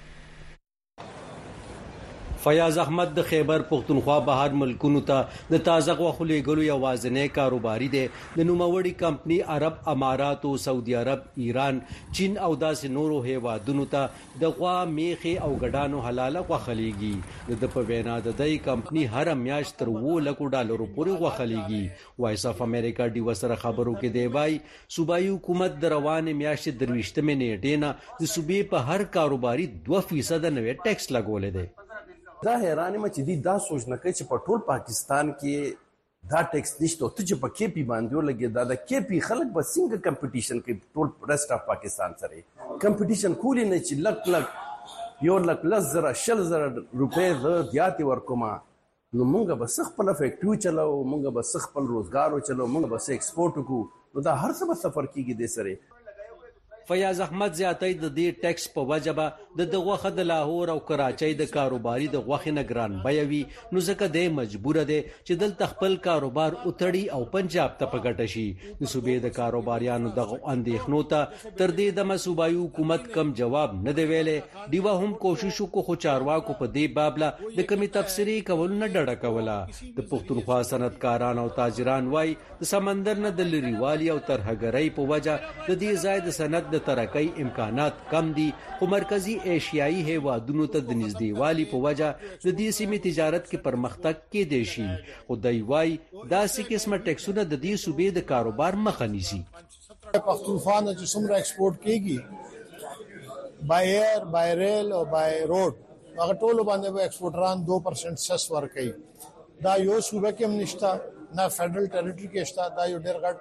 فیاض احمد د خیبر پښتونخوا بهر ملکونو ته د تازه غوښو لیږلو یو وازنه کاروباري دی. د نوموړي کمپنی عرب امارات او سعودي عرب، ایران، چین او داسې نورو هیوادونو ته د غوا، میخي او ګډانو حلاله غوښه لیږي. د په وینا د دې کمپنی هر میاشت تر $1 لک پورې غوښه لیږي. وایس اف امریکا ډیو سره خبرو کې دی وایي صوبایي حکومت د روانې میاشتې 23 نیټې نه د صوبې په هر کاروباري 2% نوې ټیکس لګولې دی. دا حیرانه مې چې دا سوچ نه کوي چې په ټول پاکستان کې دا ټیکس نشته او ته چې په کې پی باندې ولګي دا د کې پی خلک به څنګه کمپټیشن کوي ټول ریسټ اف پاکستان سره کمپټیشن کولی نه چې لک 1,10,000 روپۍ د زیاتې ورکوما نو مونږ به خپل فیکټری چلو، مونږ به خپل روزګار چلو، مونږ به ایکسپورټ وکړو نو دا هر څه به سفر کیږي د سره. فیاض احمد زیاتې د دې ټیکس په وجه به د غوښه د لاهور او کراچۍ د کاروباري د غوښې نه ګران بیه وي نو ځکه دی مجبور دی چې دلته خپل کاروبار اتړي او پنجاب ته په ګټه شي. د صوبې د کاروباریانو د اندېښنو ته تر دې دمه صوبایي حکومت کم جواب نه دی ویلی. ډیوا هم کوشش وکړو خو چارواکو په دې بابله د کمی تبصرې کولو نه ډډه کوله. د پښتونخوا صنعتکاران او تاجران وایي د سمندر نه د لرېوالي او ترهګرۍ په وجه د دې ځای د صنعت د ترقی امکانات کم دي خو مرکزی ایشیایي هیوادونو ته د نږدېوالي په وجه د دې سیمې تجارت کې پرمختګ کېدای شي. خو دوی وایي داسې قسمه ټیکسونه د دې صوبې د کاروبار مخه نیسي. پښتونخوا نه چې څومره ایکسپورټ کېږي بای ایر، بای ریل او بای روډ هغه ټولو باندې به ایکسپورټران 2% سس ورکوي. دا یو صوبه کې هم نشته نه فیډرل ټریټري کې شته. دا یو ډېر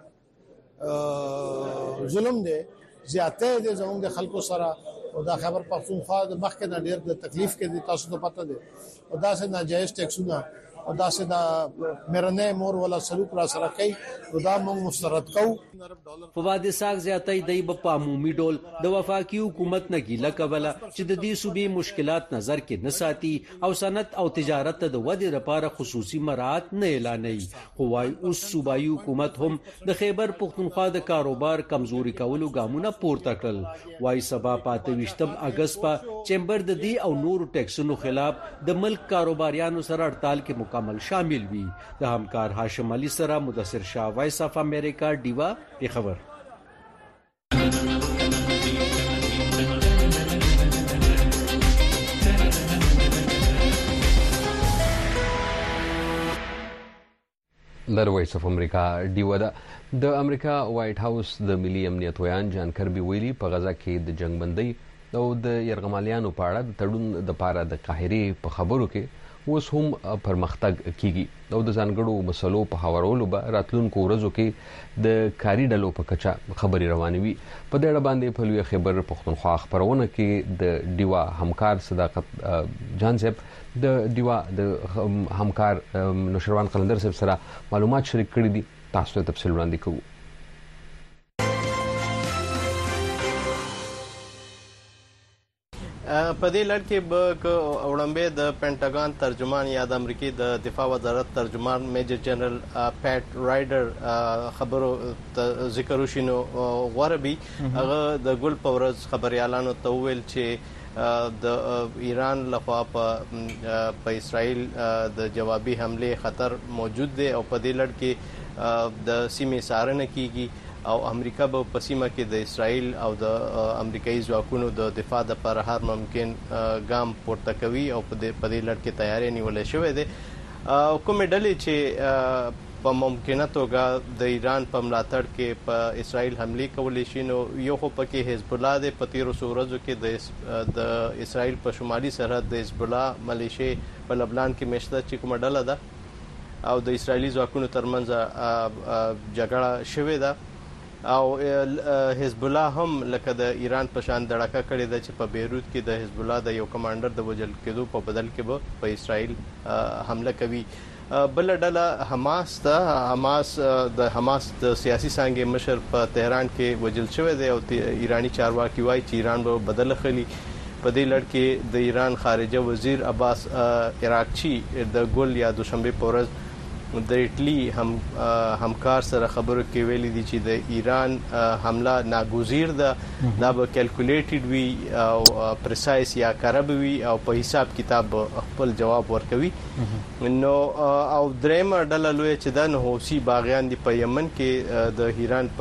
غټ ظلم دی، زیاته دي زموږ د خلکو سره او دا خبر پښتونخوا د مخکې نه ډېر د تکلیف کې دي تاسو ته پته دي او دا څه ناجایز ټیکسونه او دا څه د مرنه مور ولا سلوک را سره کوي نو دا موږ مسترد کوو. فواد ساق زیاتې دی په عمومي ډول د وفاقي حکومت نه ګیله کوله چې د دې صوبې مشکلات نظر کې نه ساتي او صنعت او تجارت د ودې لپاره خصوصي مراعات نه اعلانوي. خو وايي اوس صوبایي حکومت هم د خیبر پښتونخوا د کاروبار کمزوري کولو ګامونه پورته کړل. وايي سبا 25 اگست په چیمبر د دې او نورو ټیکسونو خلاف د ملک کاروباریانو سره هړتال کې مکمل شامل وي. د همکار هاشم علي سره مدثر شاه، وایس اف امریکا ډیوا پیښور. د وایس اف امریکا ډیوا ده. د امریکا وایټ هاوس د ملي امنیت ویان جان کربي ویلي په غزا کې د جنگ بندۍ او د یرغمالیانو په اړه د تړون د پاره د قاهرې په خبرو کې اوس هم پرمختګ کیږي او د ځانګړو مسلو په هوارولو به راتلونکو ورځو کې د کاري ډلو په کچا خبري روانوي. په دې اړه باندې په لوی خیبر پښتونخوا خبرونه کې د ډیوا همکار صداقت جان صاحب د ډیوا د همکار نوشروان قلندر صاحب سره معلومات شریک کړي دي. تاسو ته تفصیل وړاندې کوو. په دې لړ کې به وړاندې د پینټاګان ترجمان یا د امریکای د دفاع وزارت ترجمان میجر جنرال پیټ رایډر خبرو ذکر وشینو غوربي هغه د ګل پورز خبريالانو ته ویل چې د ایران لخوا په اسرائیل د جوابي حمله خطر موجود دی او په دې لړ کې د سیمې څارنه کیږي او امریکا به په سیمه کې د اسرائیل او د امریکایي ځواکونو د دفاع لپاره هر ممکن ګام پورته کوي او په دې لړ کې تیاری نیولې شوې ده. کومې ډلې چې په ممکنه توګه د ایران په ملاتړ کې په اسرائیل حمله کولې شي نو یو خو پکې حزب الله د پتیرو سورزو کې د اسرائیل په شمالي سرحد د حزب الله ملیشي په لبنان کې مشته چې کومه ډله ده او د اسرائیلي ځواکونو ترمنځ جګړه شوې ده او حزب الله هم لکه د ایران په شان دړکه کړې ده چې په بیروت کې د حزب الله د یو کمانډر د وژل کېدو په بدل کې به په اسرائیل حمله کوي. بل ډله حماس د حماس د سیاسي څانګې مشر په تهران کې وژل شوی دی او ایرانی چارواکي وایي چې ایران به بدل خلی. په دې لړ کې د ایران خارجه وزیر عباس عراقچی د ګل یا دوشنبه په ورځ د ایټلی همکار سره خبرو کې ویلي دي چې د ایران حمله ناګزیر ده دا به کیلکولیټډ وي او پریسایز یا کارب وي او په حساب کتاب خپل جواب ورکوي. نو او درېمه ډله لوی چې د حوثي باغیان دي په یمن کې د ایران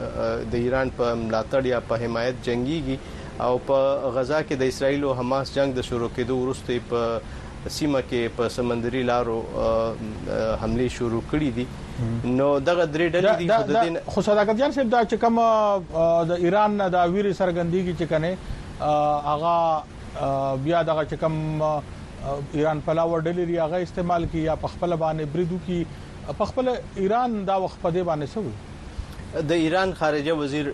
په ملاتړ یا په حمایت جنگيږي او په غزا کې د اسرایل او حماس جنگ د شروع کېدو وروسته په سیمه کې په سمندري لارو حمله شروع کړې دي. نو دغه درې ډلې دي خو صداقت جان صاحب دا چې کوم د ایران د ویری سرګندګي چې کنه هغه بیا دغه چې کوم ایران پلاور ډلې هغه استعمال کی یا په خپل باندې بریدو کی په خپل ایران دا وخت په دې باندې سوي. د ایران خارجه وزیر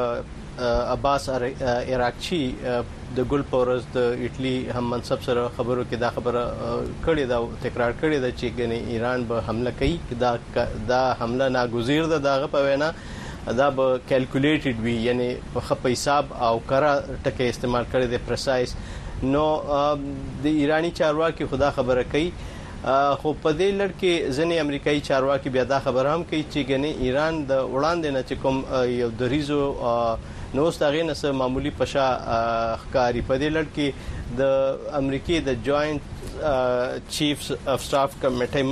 عباس عراقچی د ګل پورز د ایټلی هم منصب سره خبرو کې دا خبره کړې دا تکرار کړې دا چې ګنې ایران به حمله کوي دا حمله ناګزیر ده داغه په وینا دا به کیلکولیټډ وي یعنی په حساب او کرا ټکي استعمال کړي د پریسایز. نو د ایرانی چارواکي خدا خبره کوي خو په دې لړ کې ځینې امریکایي چارواکي بیا دا خبره هم کوي چې ګنې ایران د وړاندې نه چې کوم یو دریزو نو ستغې نه معمولی پشا ښکاری. په دې لړ کې د امریکای د جوائنٹ چیفز اف سټاف کمیټې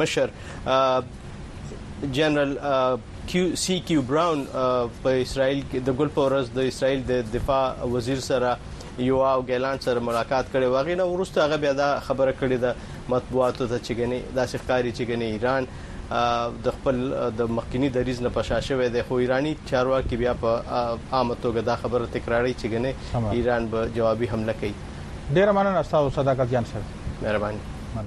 مشر جنرال سی کیو براون په اسرائیل کې د ګل پورز د اسرائیل د دفاع وزیر سره یوآو ګیلان سره ملاقات کړي واغې نو ورسته هغه بیا دا خبره کړې ده مطبوعاتو ته چې ګنې دا ښکاری چې ګنې ایران د خپل د مخکنی دریز نه پښا شوی دی خو ایرانی چارواکي بیا په عامه توګه دا خبره تکراري چې ګنې ایران به جوابي حمله کوي. ډیر مننه تاسو صداقت جان صاحب. مهرباني.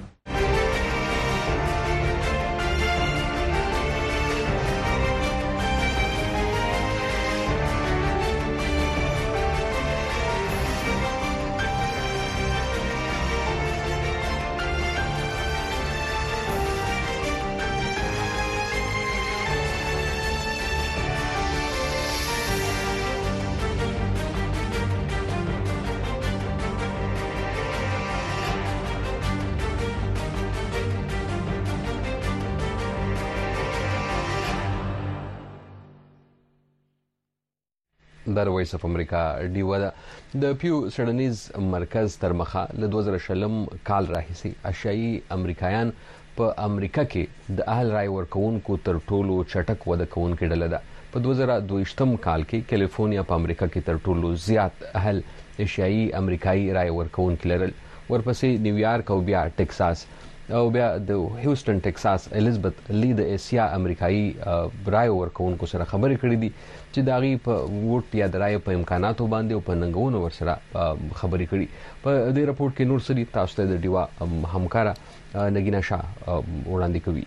د وایس اف امریکا ډیو د پیو سړنیز مرکز تر مخه له 2000 کال راهیسي اشیائی امریکایان په امریکا کې د اهل رای ورکوونکو تر ټولو چټک وده کوونکې ډله ده. په 2022 کال کې کیلیفورنیا په امریکا کې تر ټولو زیات اهل اشیائی امریکایي رای ورکوونکي لرل، ورپسې نیویارک او بیا ټکساس او بیا د هیوستن ټکساس الیزابت لی د ایسیا امریکایي رای ورکوونکو سره خبرې کړې دي چې داغي په ووټ یا د رای په امکاناتو باندې او په ننګونو ورسره خبرې کړې. په دې رپورت کې نور سړي تاسو ته د ډیوا همکارا نګینا شاه وړاندې کوي.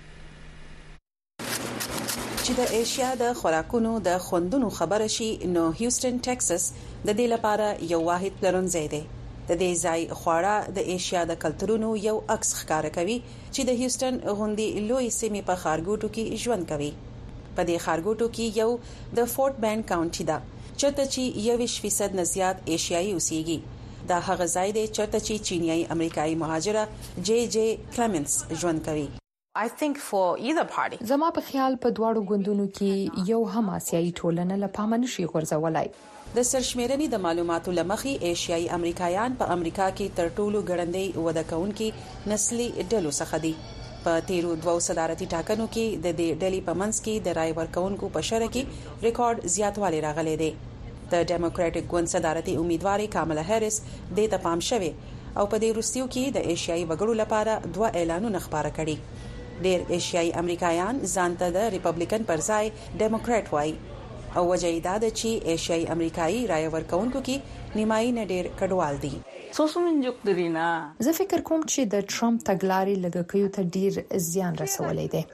چې د ایشیا د خوراکونو د خوندونو خبره شي نو هیوستن ټکساس د دې لپاره یو واحد پلرونځای دی. د دې ځای خواړه د ایشیا د کلتورونو یو عکس ښکاره کوي چې د هیوستن غونډې لوی سیمې په خارګوټو کې ژوند کوي. په دې خارګوټو کې یو د فورت بند کاونټي ده چې چې 21% نه زیات ایشیایي اوسېږي. دا هغه ځای دی چې چینیایي امریکایي مهاجره جے جے کلمنس ژوند کوي. زما په خیال په دواړو ګوندونو کې یو هم آسیایي ټولنه له پامه نشي غورځولای. د سرشمیرنې د معلوماتو لمخې ایشیایي امریکایان په امریکا کې تر ټولو ګړندۍ وده کوونکي نسلي ډلو څخه دي. په تیرو 2 صدارتي ټاکنو کې د دې ډلې په منځ کې د رای ورکوونکو په شمېر کې ریکارډ زیاتوالی راغلی دی. د ډیموکراټک ګوند صدارتي امیدوارې کاملا هریس د ته پام شوه او په دې روسیو کې د ایشیایي وګړو لپاره 2 اعلانونه خبره کړي. ډېر ایشیایي امریکایان ځانته د ریپبلیکن پر ځای ډیموکرات وایي او وجه یې دا ده چې ایشیایي امریکایي رای ورکوونکو کې نیمایي نه ډېر کډوال دي. زه فکر کوم چې د ټرمپ تګلارې لږکیو ته ډیر زیان رسولی دی.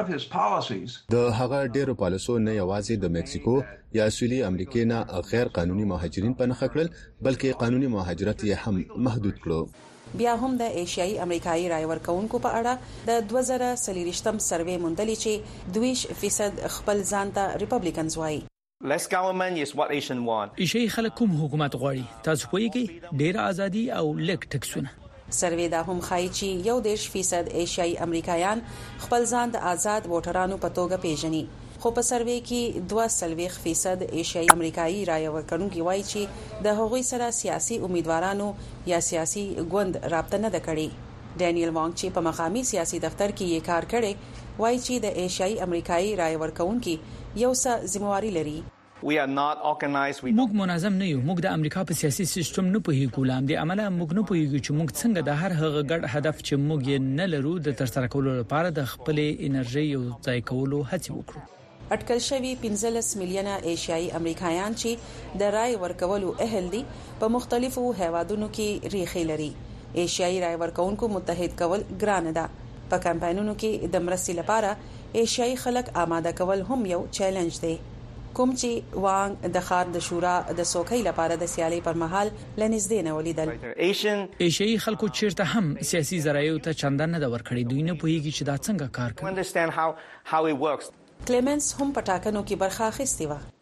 د هغه ډیرو پالیسو نه یوازې د میکسیکو یا سویلي امریکا نه غیر قانوني مهاجرین پنځه کړل بلکې قانوني مهاجرت یې هم محدود کړو. بیا هم د ایشیایي امریکایي رای ورکوونکو په اړه د 2023م سروې موندلې چې 2% خپل ځان ته ریپبلیکنز وایي. Less government is what Asian want. ایشیایي خلک کوم حکومت غواړي؟ تاسو پوهیږئ ډیر ازادي او لږ ټکسونه. سروې دا هم ښایي چې 1% ایشیایي امریکایان خپل ځان د آزاد ووټرانو په توګه پیژني. خو په سروې کې 2% ایشیایي امریکایي رای ورکوونکي وایي چې د هغوی سره سیاسي امیدوارانو یا سیاسي ګوند رابطه نه ده کړې. ډانیل وانګ چې په مقامي سیاسي دفتر کې یې کار کړی وایي چې د ایشیایي امریکایي رای ورکوونکي یو څه ذمہواری لري. We are not organized. موږ منظم نه یو. موږ د امریکا په سیاسي سیستم نه پوهیږو. لامل دی عمله موږ نه پوهیږو چې موږ څنګه د هر هغه ګډ هدف چې موږ یې نه لرو د ترسره کولو لپاره د خپل انرژي یو ځای کولو هڅه وکړو. اټکل شوی 15 میلیونه ایشیایي امریکایان چې د رای ورکولو اهل دي په مختلفو هیوادونو کې ریښې لري. ایشیایي رای ورکوونکو متحد کول ګران ده. په کمپاینونو کې د مرستې لپاره ایشیایي خلک آماده کول هم یو چیلنج دی. کوم چې وانګ د خار د شورا د سوکۍ لپاره د سیالي پر مهال لنځدې نه ولیدل. ایشیایي خلکو چیرته هم سیاسي ذرایعو ته چندان نه ورکړي. دوی نه پوهیږي چې دا څنګه کار کوي. Understand how it works. کلیمنس هم پټاکنو کې برخه اخیستې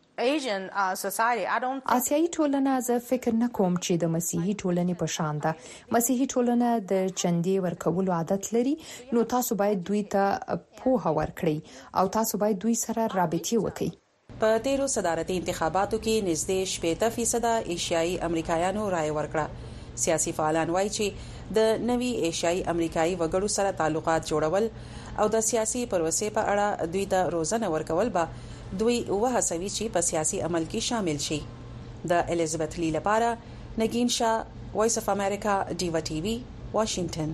و. آسیایي ټولنه زه فکر نه کوم چې د مسیحي ټولنې په شان ده. مسیحي ټولنه د چندې ورکولو عادت لري، نو تاسو باید دوی ته پوهه ورکړئ او تاسو باید دوی سره رابطه وکړئ. په تیرو صدارتي انتخاباتو کې نږدې 80% ایشیایي امریکایانو رای ورکړه. سیاسي فعالان وایي چې د نوي ایشیایي امریکایي وګړو سره تعلقات جوړول او د سیاسي پروسې په اړه دوی ته روزنه ورکول به دوی وهڅوي چې په سیاسي عمل کې شامل شي. د الیزابت لی لپاره نگین شاه، وایس اف امریکا، ډیوا ټي وي، واشنگټن.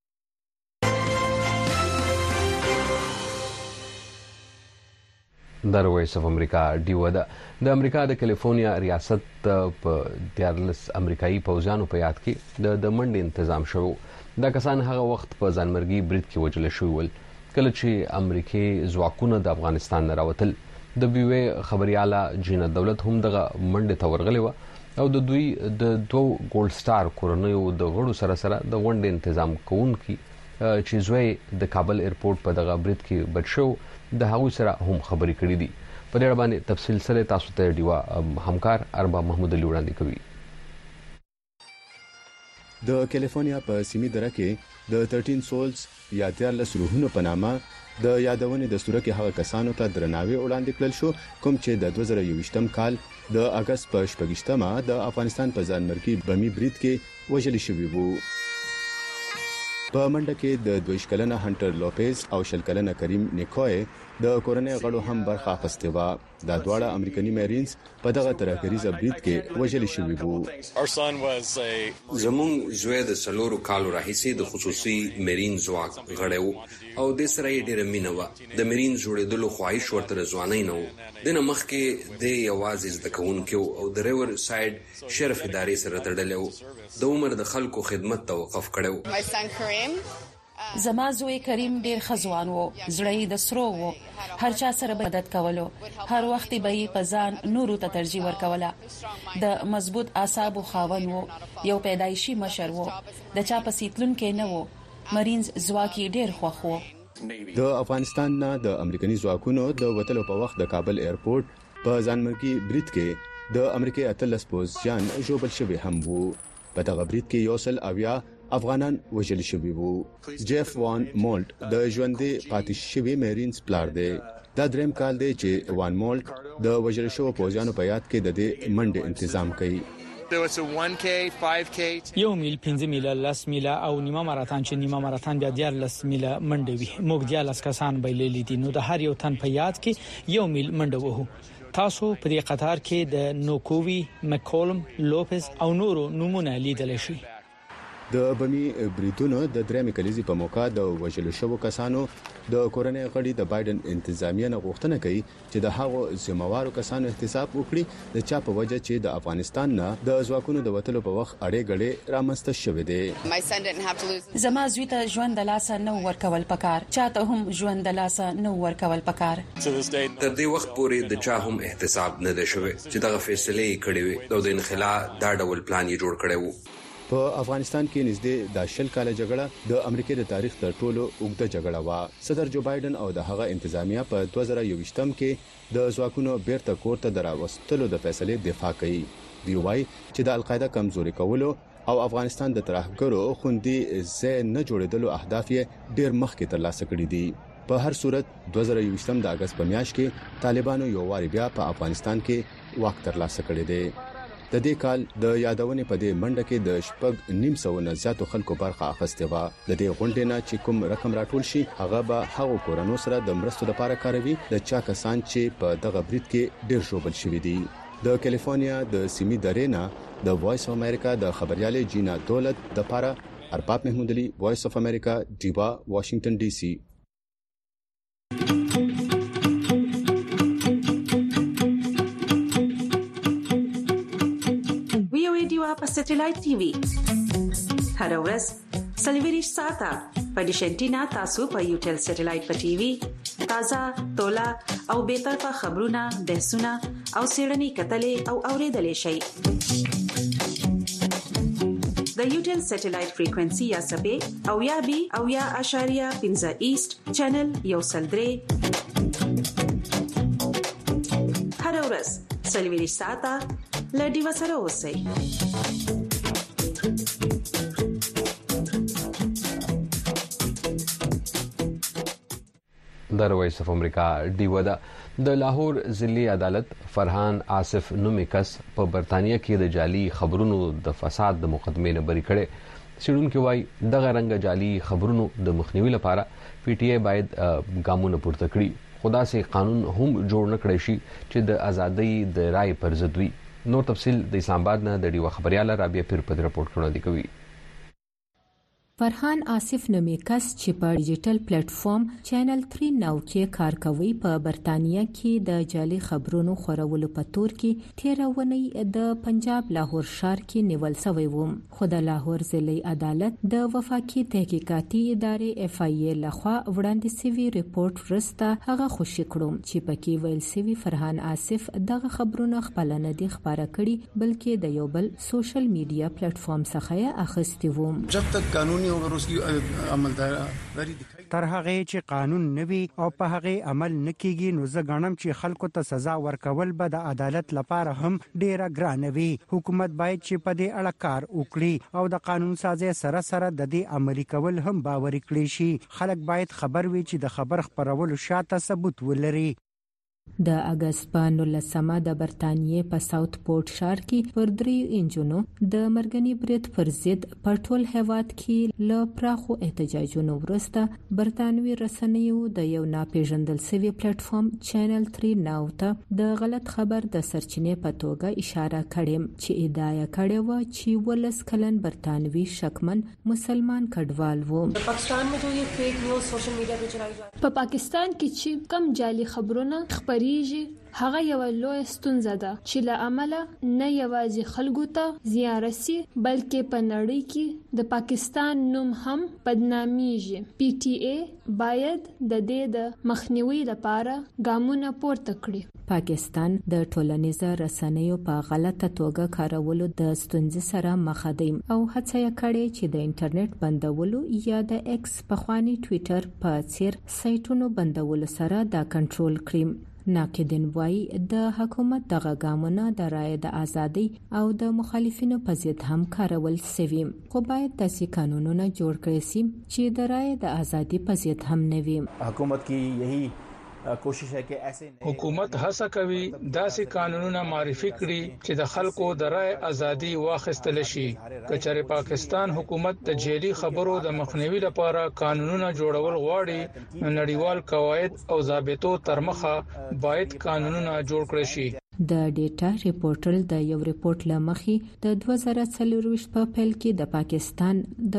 د وایس اف امریکا ډیوا د امریکا د کیلیفورنیا ریاست په 14 امریکایي پوځیانو په یاد کې د منډې تنظیم شوی. دا کسان هغه وخت په ځانمرګي برید کې وژل شوي ول کله چې امریکایي ځواکونه د افغانستان نه راوتل. د بیوی خبرياله جینا دولت هم دغه منډه ته ورغلی و او د دوی د 2 ګولډ سٹار کورنیو د غړو سره د غونډې تنظیم کوونکي چې زوی د کابل ایرپورټ په دغه برید کې بچو د هغوی سره هم خبرې کړې دي. په دې اړه باندې تفصیل سره تاسو ته ډیوا همکار ارباب محمود علي وړاندې کوي. د کیلیفورنیا په سیمې دره کې د 13 سولز یا 13 روحونو په نامه د یادونې د ستوره کې هغه کسانو ته درناوی وړاندې کړل شو کوم چې د 2020م کال د اگست په 28مه د افغانستان په ځانمرګي بمي برید کې وژل شوی وو. په منډه کې د 22 کلنه هانټر لوپیز او 20 کلنه کریم نیکوی د کورنۍ غړو هم برخه اخیستې و. دا دواړه امریکایي میرینز په دغه ترهګریزه برید کې وژل شوي وو. زموږ زوی د څلورو کالو راهیسې د خصوصي میرین ځواک غړی و او د سره یې ډېره مینه وه. د میرین جوړېدلو خواهش ورته ځوانۍ نه و. دنه مخکې د یوازې زده کوونکو او د ریور ساید شرف ادارې سره تړلی و. د عمر د خلکو خدمت توقف کړو. زما زوی کریم ډیر خزوان وو، زړی د سرو وو، هر چا سره مدد کولو، هر وخت به یې په ځان نورو ته ترجیح ورکوله. د مضبوط اعصابو خاوند وو، یو پیدایشي مشر وو، د چا په سیتلون کې نه وو. مرینز ځواکي ډیر خوښ وو. د افغانستان نه د امریکایي ځواکونو د وټلو په وخت د کابل ایرپورټ په ځانمرګي برید کې د امریکای اتلس پوځیان ژوبل شوي هم وو. په دغه برید کې یو سل اویا افغانان وژل شوي وو. جیف وان مولټ د ژوندې پاتې شوي میرینز پلار دی. دا دریم کال دی چې وان مولټ د وژل شوو پوځیانو په یاد کې د دې منډې تنظیم کوي. یو میل 5 میله 10 میله او نیمه ماراتون چې نیمه ماراتون بیا 10 میله منډه وي. موږ 10 کسان بایللې دي، نو د هر یو تن په یاد کې یو میل منډه وهو. تاسو په دې قطار کې د نوکووي، مکولم، لوپز او نورو نمونه لیدل شي. د بمی بریټونو د درېمې کلیزې په موقع د وژل شوو کسانو د کورنۍ غړي د بایدن انتظامیه نه غوښتنه کوي چې د هغو ذمہوارو کسانو احتساب وکړي د چا په وجه چې د افغانستان نه د ځواکونو د وټلو په وخت اړې غړې رامنځته شوې دي. زما زوی ته ژوند د لاسه نو ورکول پکار، چاته هم ژوند د لاسه نو ورکول پکار. تر دې وخت پورې د چا هم احتساب نه ده شوی چې دغه فیصله یې کړې وي او د انخلا دا ډول پلان یې جوړ کړی وو. په افغانستان کې نږدې د 10 کاله جګړه د امریکا د تاریخ تر ټولو اوږده جګړه و. صدر جو بایدن او د هغه انتظامیه په 2021 کې د ځواکونو بیرته کور ته دراوستلو د فیصلې دفاع کوي. دی وايي چې د القاعده کمزوري کولو او افغانستان د ترهګرو خوندي ځای نه جوړېدلو اهداف یې ډېر مخکې ترلاسه کړي دي. په هر صورت 2021 د اگست په میاشت کې طالبانو یو واری بیا په افغانستان کې واک ترلاسه کړی دی. د دې کال د یادونې په دې منډه کې د 9.5 نه زیاتو خلکو برخه اخیسته و. د دې غونډې نه چې کوم رقم راټول شي هغه به هغو کورونو سره د مرستو لپاره کاروي د چا کسان چې په دغه برید کې ډېر شوبل شوي دي. د کالیفورنیا د سیمې درینا د وایس اف امریکا د خبريالې جینا دولت د لپاره ارباب محمود علي، وایس اف امریکا، ډیوا، واشنگټن ډي سي. په سټلایټ ټي وي هر ورځ سلویریش ساته په ډیشنټینا تاسو په یوټل سټلایټ په ټي وي تازه تولا او به طرفه خبرونه بحثونه او سیړنی کتلې او اوریدلې شي. د یوټل سټلایټ فریکوئنسي یا سبې او یا بي او یا اشاریه 15 ایست چینل یو سلدري هر ورځ سلویریش ساته لډي وسره اوسئ. د وایس اف امریکا ډیوا د لاهور ضلعي عدالت فرحان آصف نومي کس په برتانیې کې د جعلي خبرونو د فساد د مقدمې نه بری کړي. سیډونکو وايي دغه رنګ جعلي خبرونو د مخنیوي لپاره پی ټی آی باید ګامونه پورته کړي. خدا سي قانون هم جوړ نه کړی شي چې د ازادۍ د رائے پر ضد وي. نور تفصیل د اسلام آباد نه د ډیوا خبرياله رابعه پیر په رپورټ کړو کوي. فرحان آصف نومي کس چې په ډیجیټل پلیټ فارم چینل 3 ناو کې کار کوي په برتانیې کې د جعلي خبرونو خورولو په تور کې تیرونی د پنجاب لاهور ښار کې نیول شوی و. خو د لاهور ضلعي عدالت د وفاقي تحقیقاتي ادارې اف ای ای لخوا وړاندې شوی ریپورت ورسته هغه خوشی کړم چې پکې ویل شوی فرحان آصف دغه خبرونه خپل نه دي خبره کړي بلکې د یو بل سوشل میډیا پلیټ فارم څخه اخیستی و. جب تک قانوني تر هغه چې قانون نوي او په هغه عمل نکېږي نو زه غواړم چې خلکو ته سزا ورکول به د عدالت لپاره هم ډیره ګرانه وي. حکومت باید چې په دې اړه کار وکړي او د قانون سازي سره سره د دې عملي کول هم باور کړي شي. خلک باید خبر وي چې د خبر خبرولو شاته ثبوت ولري. د اگست په 19مه د برتانیې په ساوث پورټ ښار کې پر 3 انجونو د مرګني برید پر ضد په ټول هیواد کې له پراخو احتجاجونو وروسته برتانوي رسنیو د یو ناپېژندل شوی پلیټ فارم چینل 3 ناو ته د غلط خبر د سرچینې په توګه اشاره کړې چې ادعا کړې و چې ولس کلن برتانوي شکمن مسلمان کډوال وو. پاکستان में जो ये फेक न्यूज़ सोशल मीडिया पे चलाई जाती है په پاکستان کې چې کم جعلي خبرونه خبريږي هغه یو لوی ستونزه ده چې له عمله نه یوازې خلکو ته زیان رسي بلکې په نړۍ کې د پاکستان نوم هم بدناميږي. پی ټی آی باید د دې د مخنیوي لپاره ګامونه پورته کړي. پاکستان د ټولنیزو رسنیو په غلطه توګه کارولو د ستونزې سره مخ دی او هڅه یې کړې چې د انټرنیټ بندولو یا د ایکس پخوانی ټوئیټر په څیر سایټونو بندولو سره دا کنټرول کړي. ناقدین وايي د حکومت دغه ګامونه د رایې د ازادۍ او د مخالفینو په ضد هم کارول شوي خو باید داسې قانونونه جوړ کړي شي چې د رایې د ازادۍ په ضد هم نه وي. حکومت کی یہی کوشش ہے کہ ایسے حکومت هڅه کوي داسې قانونونه معرفي کړي چې د خلکو د رائے ازادي واخیستل شي. کچره پاکستان حکومت د جعلي خبرو د مخنیوي لپاره قانونونه جوړول غواړي نړیوال قواعد او ضابطو تر مخه باید قانونونه جوړ کړي شي. د ډیټا ریپورټل د یو ریپورت لمخې د 2024 په پیل کې د پاکستان د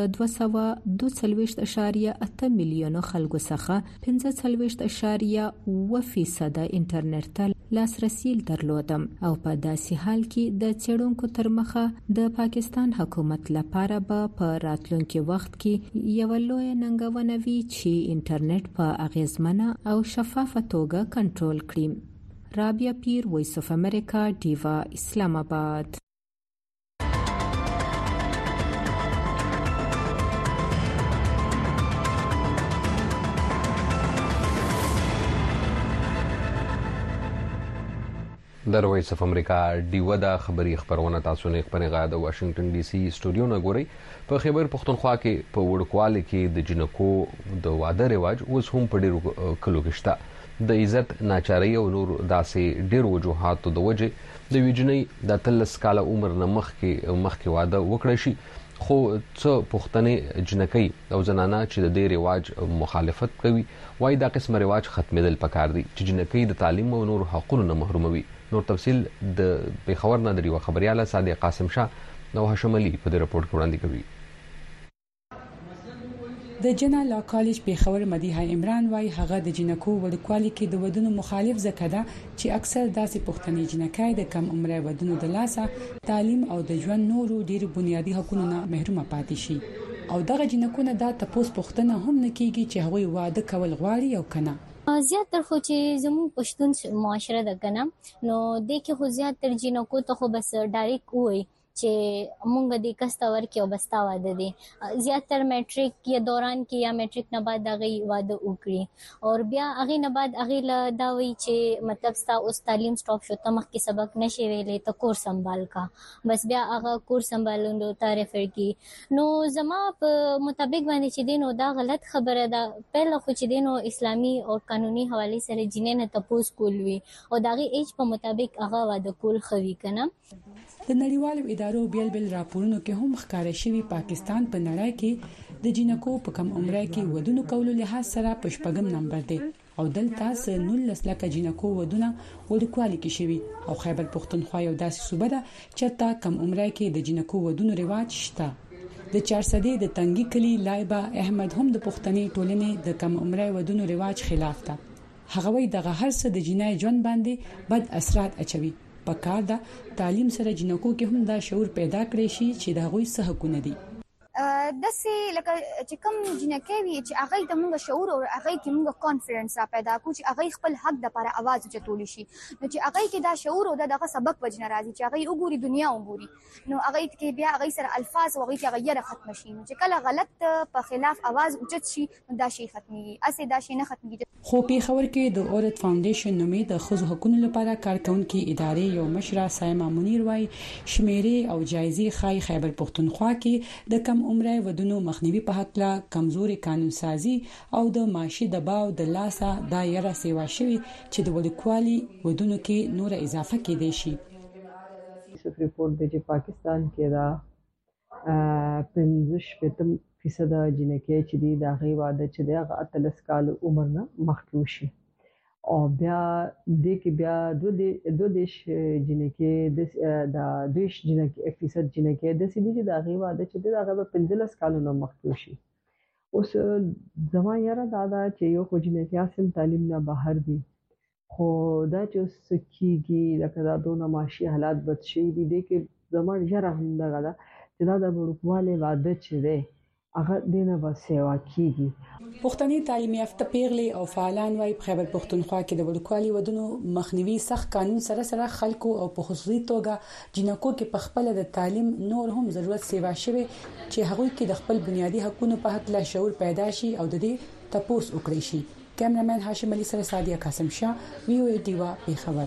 242.8 میلیونو خلکو څخه 15.8% انټرنیټ ته لاسرسي درلودم او په داسې حال کې د څېړونکو تر مخه د پاکستان حکومت لپاره په راتلونکي وخت کې یو لوی ننګونه وي چې انټرنیټ په اغیزمنه او شفافه توګه کنټرول کړي. رابعه پیر، وایس اف امریکا، ډیوا، اسلام آباد. د وایس اف امریکا ډیوا د خبري خبرونه تاسو نه خبرغه د واشنگټن ډي سي سټوډیو نه ګوري. په خیبر پختونخوا کې په وړکوالي کې د جنکو د واده رواج اوس هم په ډیرو کلو کې شته. د عزت ناچاري او نور داسې ډیر وجوهات د وجه د ویجنې د 13 کال عمر نه مخکې واده وکړي شي، خو څه پښتنې جنکۍ او زنانه چې د دې رواج مخالفت کوي وایي دا قسم رواج ختمېدل پکار دي چې جنکۍ د تعلیم او نور حقوقو نه محروموي. نور تفصيل د پیښور نه د یو خبرياله صادق قاسم شاه نو هاشم علي په دې رپورت کې وړاندې کوي. د جنا لا کالج پیښور مدیحه عمران وايي هغه د جنکو وړکوالي کې د ودونو مخالف ځکه ده چې اکثر داسې پښتني جنکای د کم عمره ودونو د لاسه تعلیم او د ژوند نورو ډیر بنیادی حقوقو نه محروم پاتې شي او دغه جنکو نه د تپوس پښتنه هم نه کیږي چې هغه واده کول غواړي او کنه. زیات تر خو چې زموږ پښتون معاشره ده کنه نو د کې خو زیات تر جنکو ته خو بس ډایرک وای چې مونږ د کستور کې وبستا واده دي زیات تر میټریک یا دوران کې یا میټریک نه بعد دغه واده وکړي او بیا هغه نه بعد هغه لا دا وی چې مطلب ستا اوس تعلیم سټاپ شو تمخ کې سبق نشي ویلې ته کورس سنبال کا بس بیا هغه کورس سنبالوندو تعریفر کی نو زما په مطابق باندې چې دینو دا غلط خبره ده. پهله خو چې دینو اسلامي او قانوني حواله سره جنې نه تپوس کول وی او دغه ایج په مطابق هغه واده کول خوي کنه. د نړیوالو ادارو بیل راپورونو کې هم ښکارا شوی پاکستان په نړۍ کې د جنکو په کم عمره کې ودونو کولو لحاظ سره په شپږم نمبر دی او دلته 19 لک جنکو ودونه وړکوالي کې شوی او خیبر پختونخوا یو داسې صوبه ده چې تا کم عمره کې د جنکو ودونو رواج شته. د 400 د تنګي کلی لایبا احمد هم د پښتني ټولنې د کم عمره ودونو رواج خلاف ده. هغه وی دغه هر څه د جنای ژوند باندې بد اثرات اچوي. پکار دا تعلیم سره جنکو کې هم دا شعور پیدا کړی شي چې دا غوي څه حقونه دي. دسه لکه چې کوم جنکه وی چې هغه د موږ شعور او هغه کې موږ کانفیډنس را پیدا کو چې هغه خپل حق د لپاره आवाज چتول شي نو چې هغه کې دا شعور او دغه سبق وجنه راځي چې هغه وګوري دنیا وګوري نو هغه کې بیا هغه سره الفاظ او هغه کې غیر ختم شي نو چې کله غلط په خلاف आवाज اوچت شي دا شي ختمي اسه دا شي نه ختمي. خو پیښور کې د اورت فاونډیشن نومې د خزو حقوقو لپاره کارکونکو ادارې یو مشره سایما منیر وايي شمیرې او جایزې خای خیبر پختونخوا کې د کم عمره ودونو مخنیوي په حق لا کمزوري قانون سازي او د معاشي دباو د لاسه دایره سیوا شوی چې د وړکوالي ودونو کې نور اضافه کېدې شي. ریپورت دی چې پاکستان کې دا 15% جنکې چې دی د غي واده چې دی هغه 13 کال عمر نه مخکې شي او بیا د کې بیا دو دیش جنکې د 2 جنکې فیصد جنکې د سې دي چې د غي واده چې دی هغه 15 کال نه مخکې شي. اوس زما یاره دا چې یو خو جنکې اسیم تعلیم نه بهر دي خو دا چې سکیږي لکه دا دونه معاشي حالات بد شي دي د کې زما یاره هم دا چې دا د وړکوالي واده چې دی هغه دینه به سیوا کیږي. پښتني تعلیم یافته پیغلي او فعالان وايي په خیبر پختونخوا کې د وړکوالي ودونو مخنیوي سخت قانون سره خلکو او په خصوصي توګه جنکو کې په خپل د تعلیم نور هم ضرورت سیوا شوی چې هغه کې د خپل بنیادی حقوقو په حق لا شعور پیدا شي او د دې تپوس وکړي شي. کیمرامن هاشم علي سره صادق قاسم شاه وی او ډیوا پیښور.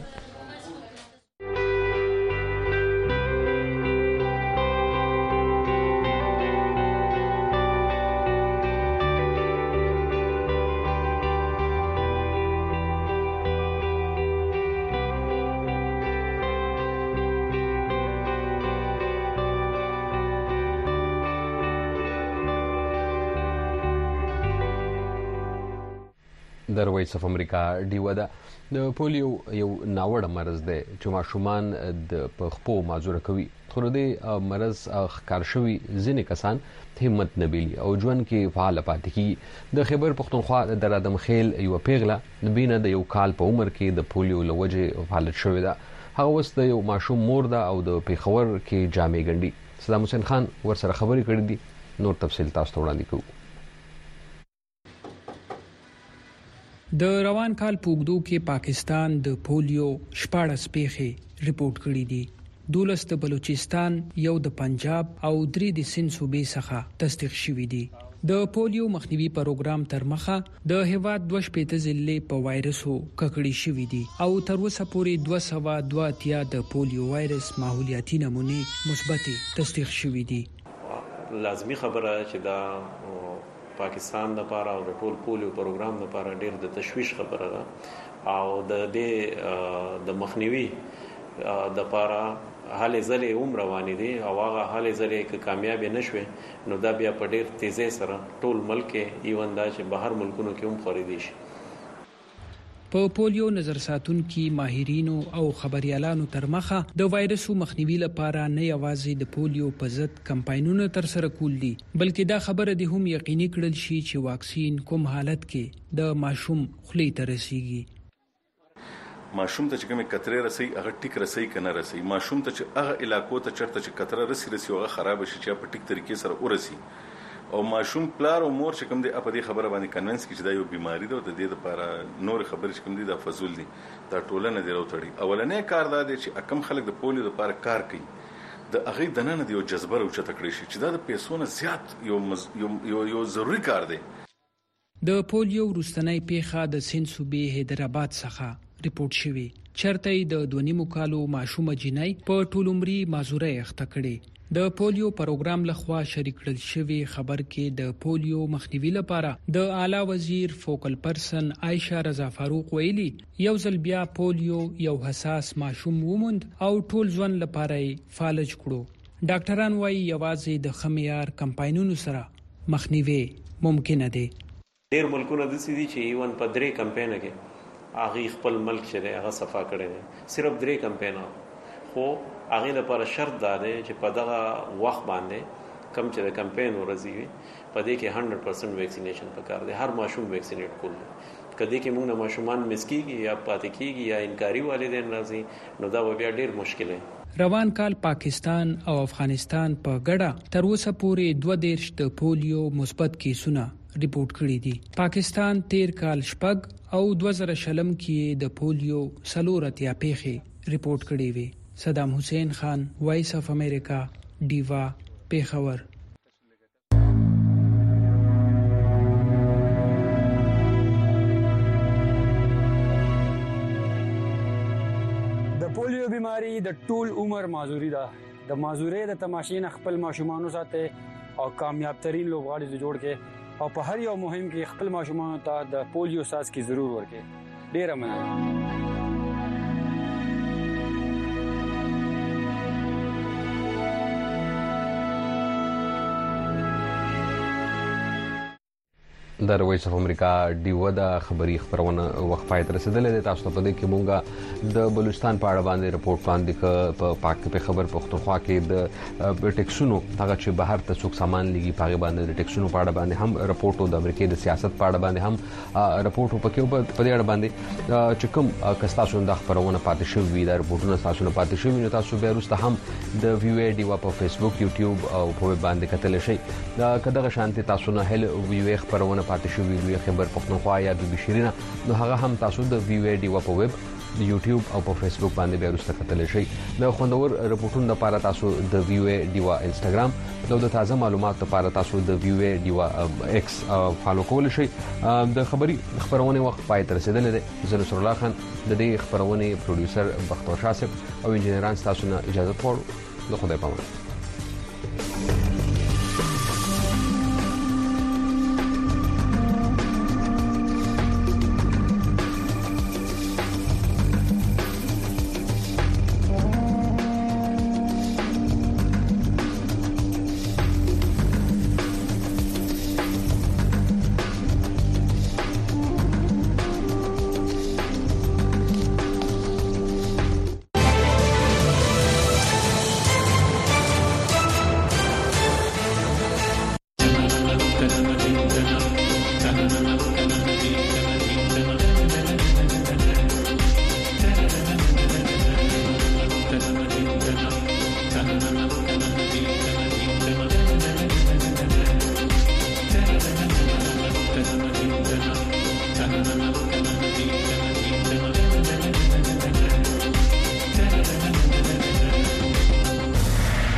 د وایس اف امریکا ډیوا ده د پولیو یو ناوړه مرض دی چې ماشومان د پخپو معذوره کوي خو د مرض ښکار شوي ځینې کسان همت نه بیلي او ژوند کې فعال پاتې کیږي د خیبر پښتونخوا د رادم خیل یو پیغله بینه د یو کال په عمر کې د پولیو لوجه فعالت شوې ده هغه اوس د یو ماشوم مور ده او د پیښور کې جامې ګنډي صدام حسین خان ورسره خبرې کړې دي نور تفصیل تاسو ته وړاندې کوو د روان کال پوګدو کې پاکستان د پولیو 14 پیښې ریپورت کړې دي 12 د بلوچستان یو د پنجاب او 3 د سند صوبې څخه تصدیق شوې دي د پولیو مخنیوي پروګرام تر مخه د هیواد 2 ضلع په وایرسو ککړې شوې دي او تر اوسه پورې 222 د پولیو وایرس ماحولیاتي نمونه مثبت تصدیق شوې دي لازمی خبره چې دا پاکستان لپاره او د ټول پولیو پروګرام لپاره ډېر د تشویش خبره ده او د مخنیوي د لپاره حالې ځلې روانې دي او هغه حالې ځلې که کامیاب نشوي نو دا بیا په ډېر تیزی سره ټول ملک ایون دا چې بهر ملکونو کې هم خورېدي شي په پولیو نظر ساتونکو ماهرینو او خبريالانو تر مخه د وایرسو مخنیوي لپاره نه یوازې د پولیو په ضد کمپاینونه تر سره کول دي بلکې دا خبره د هم یقیني کړل شي چې واکسین کوم حالت کې د ماشوم خلی ته رسیږي ماشوم ته چې کومه کتره رسي هغه ټیک رسي کنه رسي ماشوم ته چې هغه علاقو ته چرته چې کتره رسي هغه خراب شي چې په ټیک طریقې سره ورسي او ماشوم پلار او مور چې کوم دی په دې خبره باندې کنوینس کی چې دا یو بیماری ده او د دې لپاره نور خبرې چې کوم دي دا فزول دي دا ټولنه دی راوتړي اولنې کار دا دی چې کم خلک د پولیو لپاره کار کوي د هغه دننه دی یو جذبه او چته کړی شي چې دا د پیسو نه زیات یو ضروری کار دی د پولیو وروستنۍ پیښه د سند صوبې حیدرآباد څخه ریپورت شوی چرته د 2.5 کالو ماشومه جنۍ په ټولمري معذوره اخته کړي د پولیو پروګرام لخوا شریک کړل شوی خبر کې د پولیو مخنیوي لپاره د اعلی وزیر فوکل پرسن عائشہ رضا فاروق ویلي یو ځل بیا پولیو یو حساس ماشوم وموند او ټول ژوند لپاره فالج کړو ډاکټران وايي یوازې د خمیار کمپاینونو سره مخنیوي ممکن دی ډیر ملکونه د سې دي چې ایون په 3 کمپاین کې هغه خپل ملک چې هغه صفا کړي دي صرف 3 کمپاین خو هغه لپاره شرط دا دی چې په دغه وخت باندې کم چې د کمپاین ورزي په دې کې 100% ویکسینیشن پکار دی هر ماشوم ویکسینیټ کول کدی کې موږ نه ماشومان مسکیږي یا پاتې کیږي یا انکاری والدین راځي نو دا بیا ډیر مشکل دی روان کال پاکستان او افغانستان په ګډه تر اوسه پورې 2 د پولیو مثبت کیسونه ریپورت کړي دي پاکستان 13 کال شپږ او 2000 کې د پولیو 4 پیښې ریپورت کړي وي صدام حسین خان وایس اف امریکا ډیوا پیښور د پولیو بیماری د ټول عمر معذوري ده د معذوري د تماشین خپل ماشومان ساته او کامیاب ترين لوبغاړي جوړ کې او په هر یو مهم کې خپل ماشومان ته د پولیو ساس کی ضرور ورکې ډیر مننه د وایس اف امریکا ډیو د خبري خبرونه وقفه تر رسیدلې ده تاسو په دې کې مونږه د بلوچستان په اړه باندې رپورت باندې په پاک په خبر پښتونخوا کې د ټیکسونو هغه چې بهر ته څوک سامان لګي پاغه باندې د ټیکسونو په اړه باندې هم رپورت او د امریکای د سیاست په اړه باندې هم رپورت په کې په دې اړه باندې چې کوم کستاسو د خبرونه پاتې شوی د رپورټونو تاسو نه پاتې شوی نو تاسو به وروسته هم د ویو ای ډیو په فیسبوک یوټیوب او په باندې کتل شي دا کداغه شانتي تاسو نه هل ویو خبرونه پاتې شوی وی خبر پښتونخوا یا د بشرینا نو هغه هم تاسو د ویو ای ډیو په ویب د یوټیوب او په فیسبوک باندې به وروسته کتل شي د خوندور رپورټونو لپاره تاسو د ویو ای ډیو انستګرام او د تازه معلوماتو لپاره تاسو د ویو ای ډیو ایکس فالو کول شي د خبرونه وخت پای تر رسیدلې ده زه نصر الله خان د دې خبرونه پروډوسر بختور شاسب او انجنیران تاسو نه اجازه پور د خدای پامن